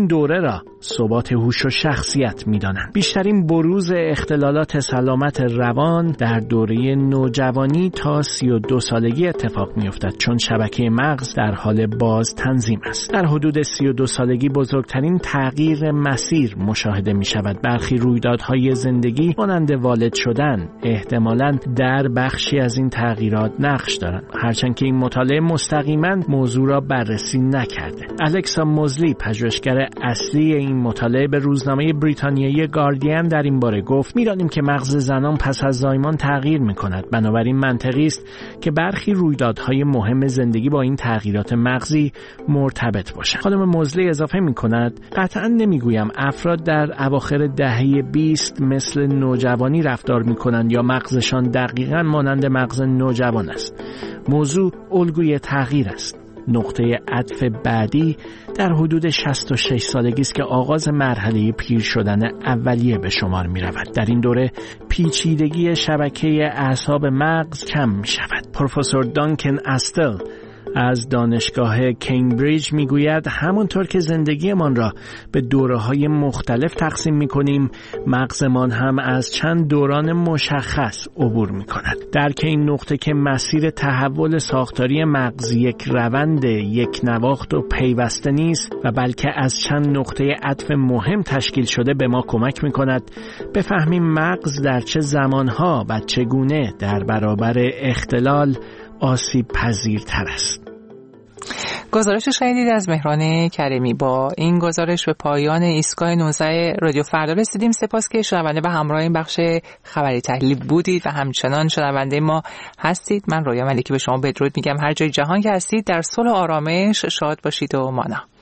Speaker 7: این دوره را ثبات هوش و شخصیت می‌دانند. بیشترین بروز اختلالات سلامت روان در دوره نوجوانی تا سی و دو سالگی اتفاق می‌افتد، چون شبکه مغز در حال باز تنظیم است. در حدود سی و دو سالگی بزرگترین تغییر مسیر مشاهده می‌شود. برخی رویدادهای زندگی مانند والد شدن احتمالاً در بخشی از این تغییرات نقش دارند، هرچند که این مطالعه مستقیما موضوع را بررسی نکرده. الکسا موزلی، پژوهشگر اصلی این مطالعه، به روزنامه بریتانیایی گاردین در این باره گفت: می‌دانیم که مغز زنان پس از زایمان تغییر می‌کند، بنابراین منطقی است که برخی رویدادهای مهم زندگی با این تغییرات مغزی مرتبط باشند. خانم موزلی اضافه می‌کند: قطعاً نمی‌گویم افراد در اواخر دهه بیست مثل نوجوانی رفتار می‌کنند یا مغزشان دقیقاً مانند مغز نوجوان است. موضوع الگوی تغییر است. نقطه عطف بعدی در حدود شصت و شش سالگی است که آغاز مرحله پیر شدن اولیه به شمار می رود. در این دوره پیچیدگی شبکه اعصاب مغز کم می شود. پروفسور دانکن استل از دانشگاه کمبریج میگوید همانطور که زندگیمان را به دوره‌های مختلف تقسیم می‌کنیم، مغزمان هم از چند دوران مشخص عبور می‌کند. درک این نقطه که مسیر تحول ساختاری مغز یک روند یک نواخت و پیوسته نیست و بلکه از چند نقطه عطف مهم تشکیل شده به ما کمک می‌کند بفهمیم مغز در چه زمانها و چگونه در برابر اختلال آسیب پذیرتر است.
Speaker 1: گزارش شنیدید از مهران کریمی. با این گزارش به پایان ایستگاه نوزده رادیو فردا رسیدیم. سپاس که شنونده و همراه این بخش خبری تحلیل بودید و همچنان شنونده ما هستید. من رویا ملکی به شما بدرود میگم. هر جای جهان که هستید در صلح و آرامش شاد باشید و مانا.